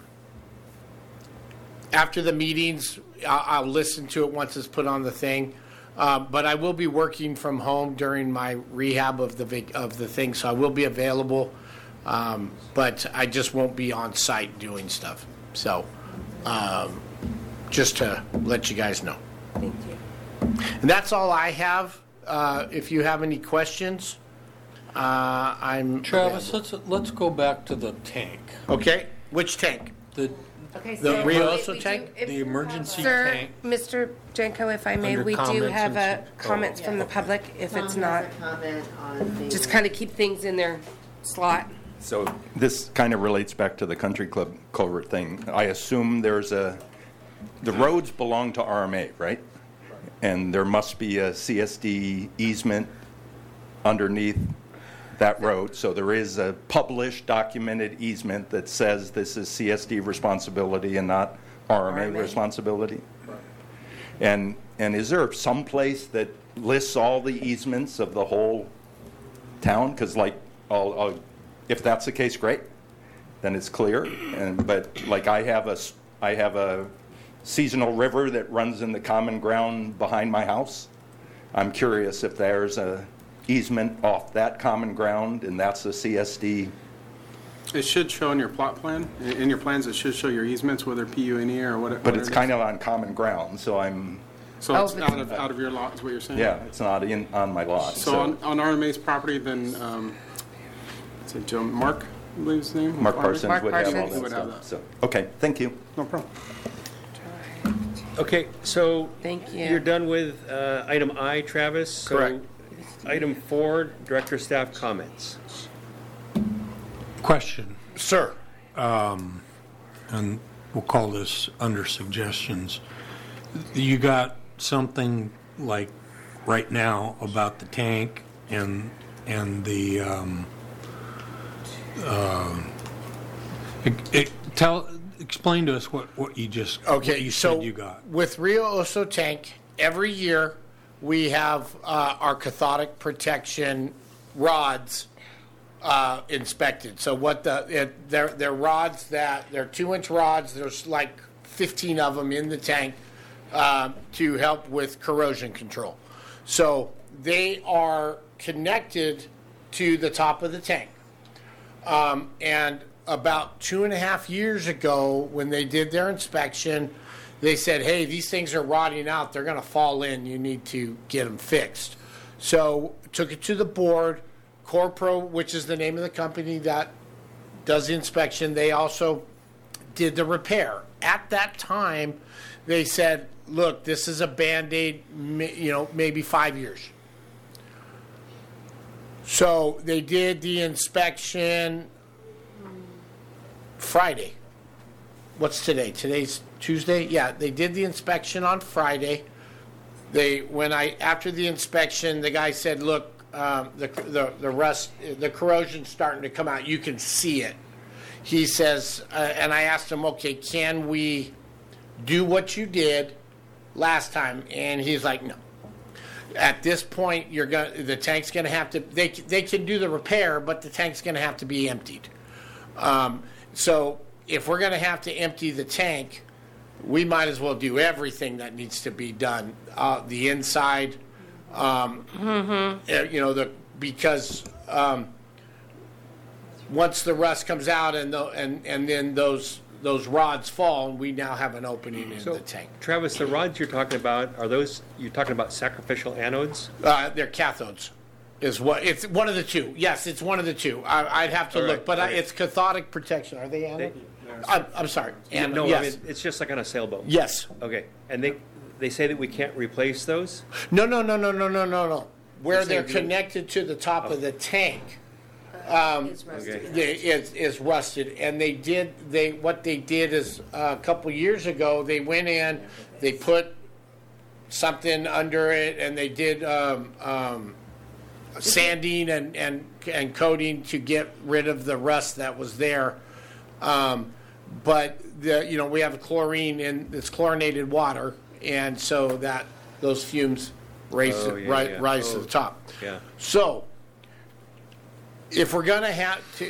after the meetings, I'll, I'll listen to it once it's put on the thing. Um, but I will be working from home during my rehab of the vac- of the thing, so I will be available. Um, but I just won't be on site doing stuff. So, um, just to let you guys know. Thank you. And that's all I have. Uh, if you have any questions, uh, I'm Travis, available. let's, let's go back to the tank. Okay, which tank? The, Okay, The so Rio wait, Oso we do- tank? if the you emergency Sir, tank. Mister Jenko, if I may, Under we do comments have and uh, s- comments oh. from the public. If Tom it's has not, a comment on the. just kind of keep things in their slot. So this kind of relates back to the country club culvert thing. I assume there's a, the roads belong to R M A, right? And there must be a C S D easement underneath that road. So there is a published, documented easement that says this is C S D responsibility and not R M A R M A. responsibility. And, and is there some place that lists all the easements of the whole town? Because like, I'll, I'll, if that's the case, great, then it's clear. And, but like I have a, s- I have a seasonal river that runs in the common ground behind my house. I'm curious if there's a easement off that common ground and that's a C S D. It should show in your plot plan. In in your plans, it should show your easements, whether P U N E or what. But it's kind of on common ground, so I'm, So Oh, it's but- out of, out of your lot, is what you're saying? yeah, it's not in, on my lot. So on, on R M A's property, then, um, is it Joe, Mark, I believe his name? Mark Parsons Mark would have all Parsons. that Would have stuff. that. So, okay, thank you. No problem. Okay, so. Thank you. You're done with uh, item I, Travis? So Correct. item four, director of staff comments. Question, Sir. and we'll call this under suggestions. You got something like right now about the tank and, and the, um, uh, it, it, tell, explain to us what, what you just, what Okay, you so said you got. with Rio Oso Tank, every year we have uh, our cathodic protection rods uh, inspected. So what the it, they're they're rods that they're two inch rods. There's like fifteen of them in the tank uh, to help with corrosion control. So they are connected to the top of the tank. Um, and about two and a half years ago, when they did their inspection, they said, hey, these things are rotting out. They're going to fall in. You need to get them fixed. So took it to the board. Corpro, which is the name of the company that does the inspection, they also did the repair. At that time, they said, look, this is a Band-Aid, you know, maybe five years. So they did the inspection Friday. What's today? Today's Tuesday? Yeah, they did the inspection on Friday. They, when I, after the inspection, the guy said, look, um, the, the, the rust, the corrosion's starting to come out. You can see it. He says, uh, and I asked him, okay, can we do what you did last time? And he's like, no. At this point, you're going the tank's going to have to, they, they can do the repair, but the tank's going to have to be emptied. Um, so if we're going to have to empty the tank, we might as well do everything that needs to be done. Uh, the inside, um, mm-hmm. you know, the because um, once the rust comes out and the, and and then those those rods fall, and we now have an opening in So, the tank. Travis, the rods you're talking about, are those, you're talking about sacrificial anodes? Uh, they're cathodes. Is what it's one of the two. Yes, it's one of the two. I, I'd have to All look, right, but all I, right. it's cathodic protection. Are they anode? I'm, I'm sorry. And No, yes, I mean, it's just like on a sailboat. yes. Okay, and they, they say that we can't replace those? No, no, no, no, no, no, no, no. Where You're they're saying you- connected to the top of the tank It's rusted. Okay. they- is is rusted, and they did they what they did is uh, a couple years ago they went in, they put something under it, and they did um, um, sanding and, and and coating to get rid of the rust that was there. Um, but the you know we have chlorine in it's chlorinated water, and so that those fumes raise Oh, yeah, ri- yeah. rise to Oh. the top. Yeah. So, if we're going to have to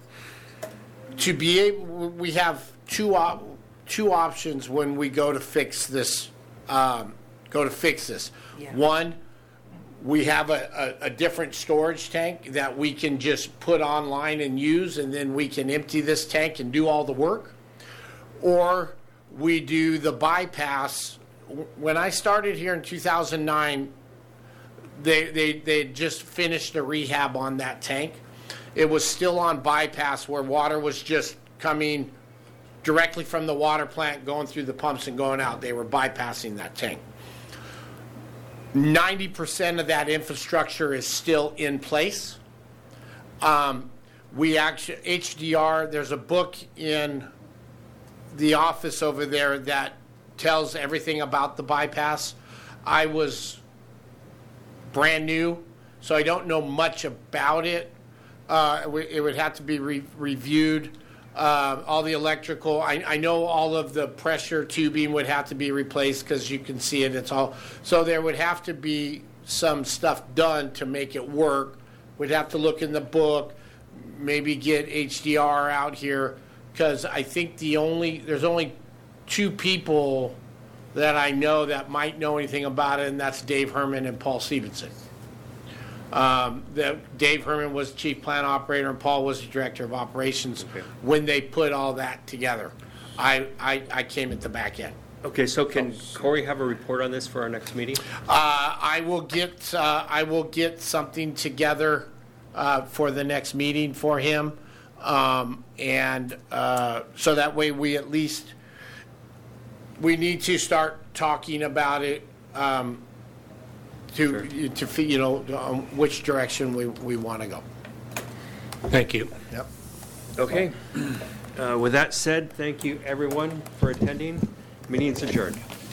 to be able, we have two op, two options when we go to fix this. Um, go to fix this. Yeah. One, we have a, a, a different storage tank that we can just put online and use, and then we can empty this tank and do all the work. Or we do the bypass. When I started here in two thousand nine, they they they had just finished a rehab on that tank. It was still on bypass where water was just coming directly from the water plant, going through the pumps and going out. They were bypassing that tank. ninety percent of that infrastructure is still in place. Um, we actually, H D R, there's a book in the office over there that tells everything about the bypass. I was brand new, so I don't know much about it. Uh, it would- it would have to be re- reviewed. Uh, all the electrical, I, I know all of the pressure tubing would have to be replaced because you can see it. It's all so there would have to be some stuff done to make it work. We'd have to look in the book, maybe get H D R out here because I think the only there's only two people that I know that might know anything about it, and that's Dave Herman and Paul Stevenson. Um, the, Dave Herman was chief plant operator, and Paul was the director of operations Okay. when they put all that together. I, I, I came at the back end. Okay, so can Corey have a report on this for our next meeting? Uh, I will get uh, I will get something together uh, for the next meeting for him, um, and uh, so that way we at least we need to start talking about it um, to to you know um, which direction we, we want to go. Thank you. Yep. Okay. Uh, With that said, thank you, everyone, for attending. Meeting is adjourned.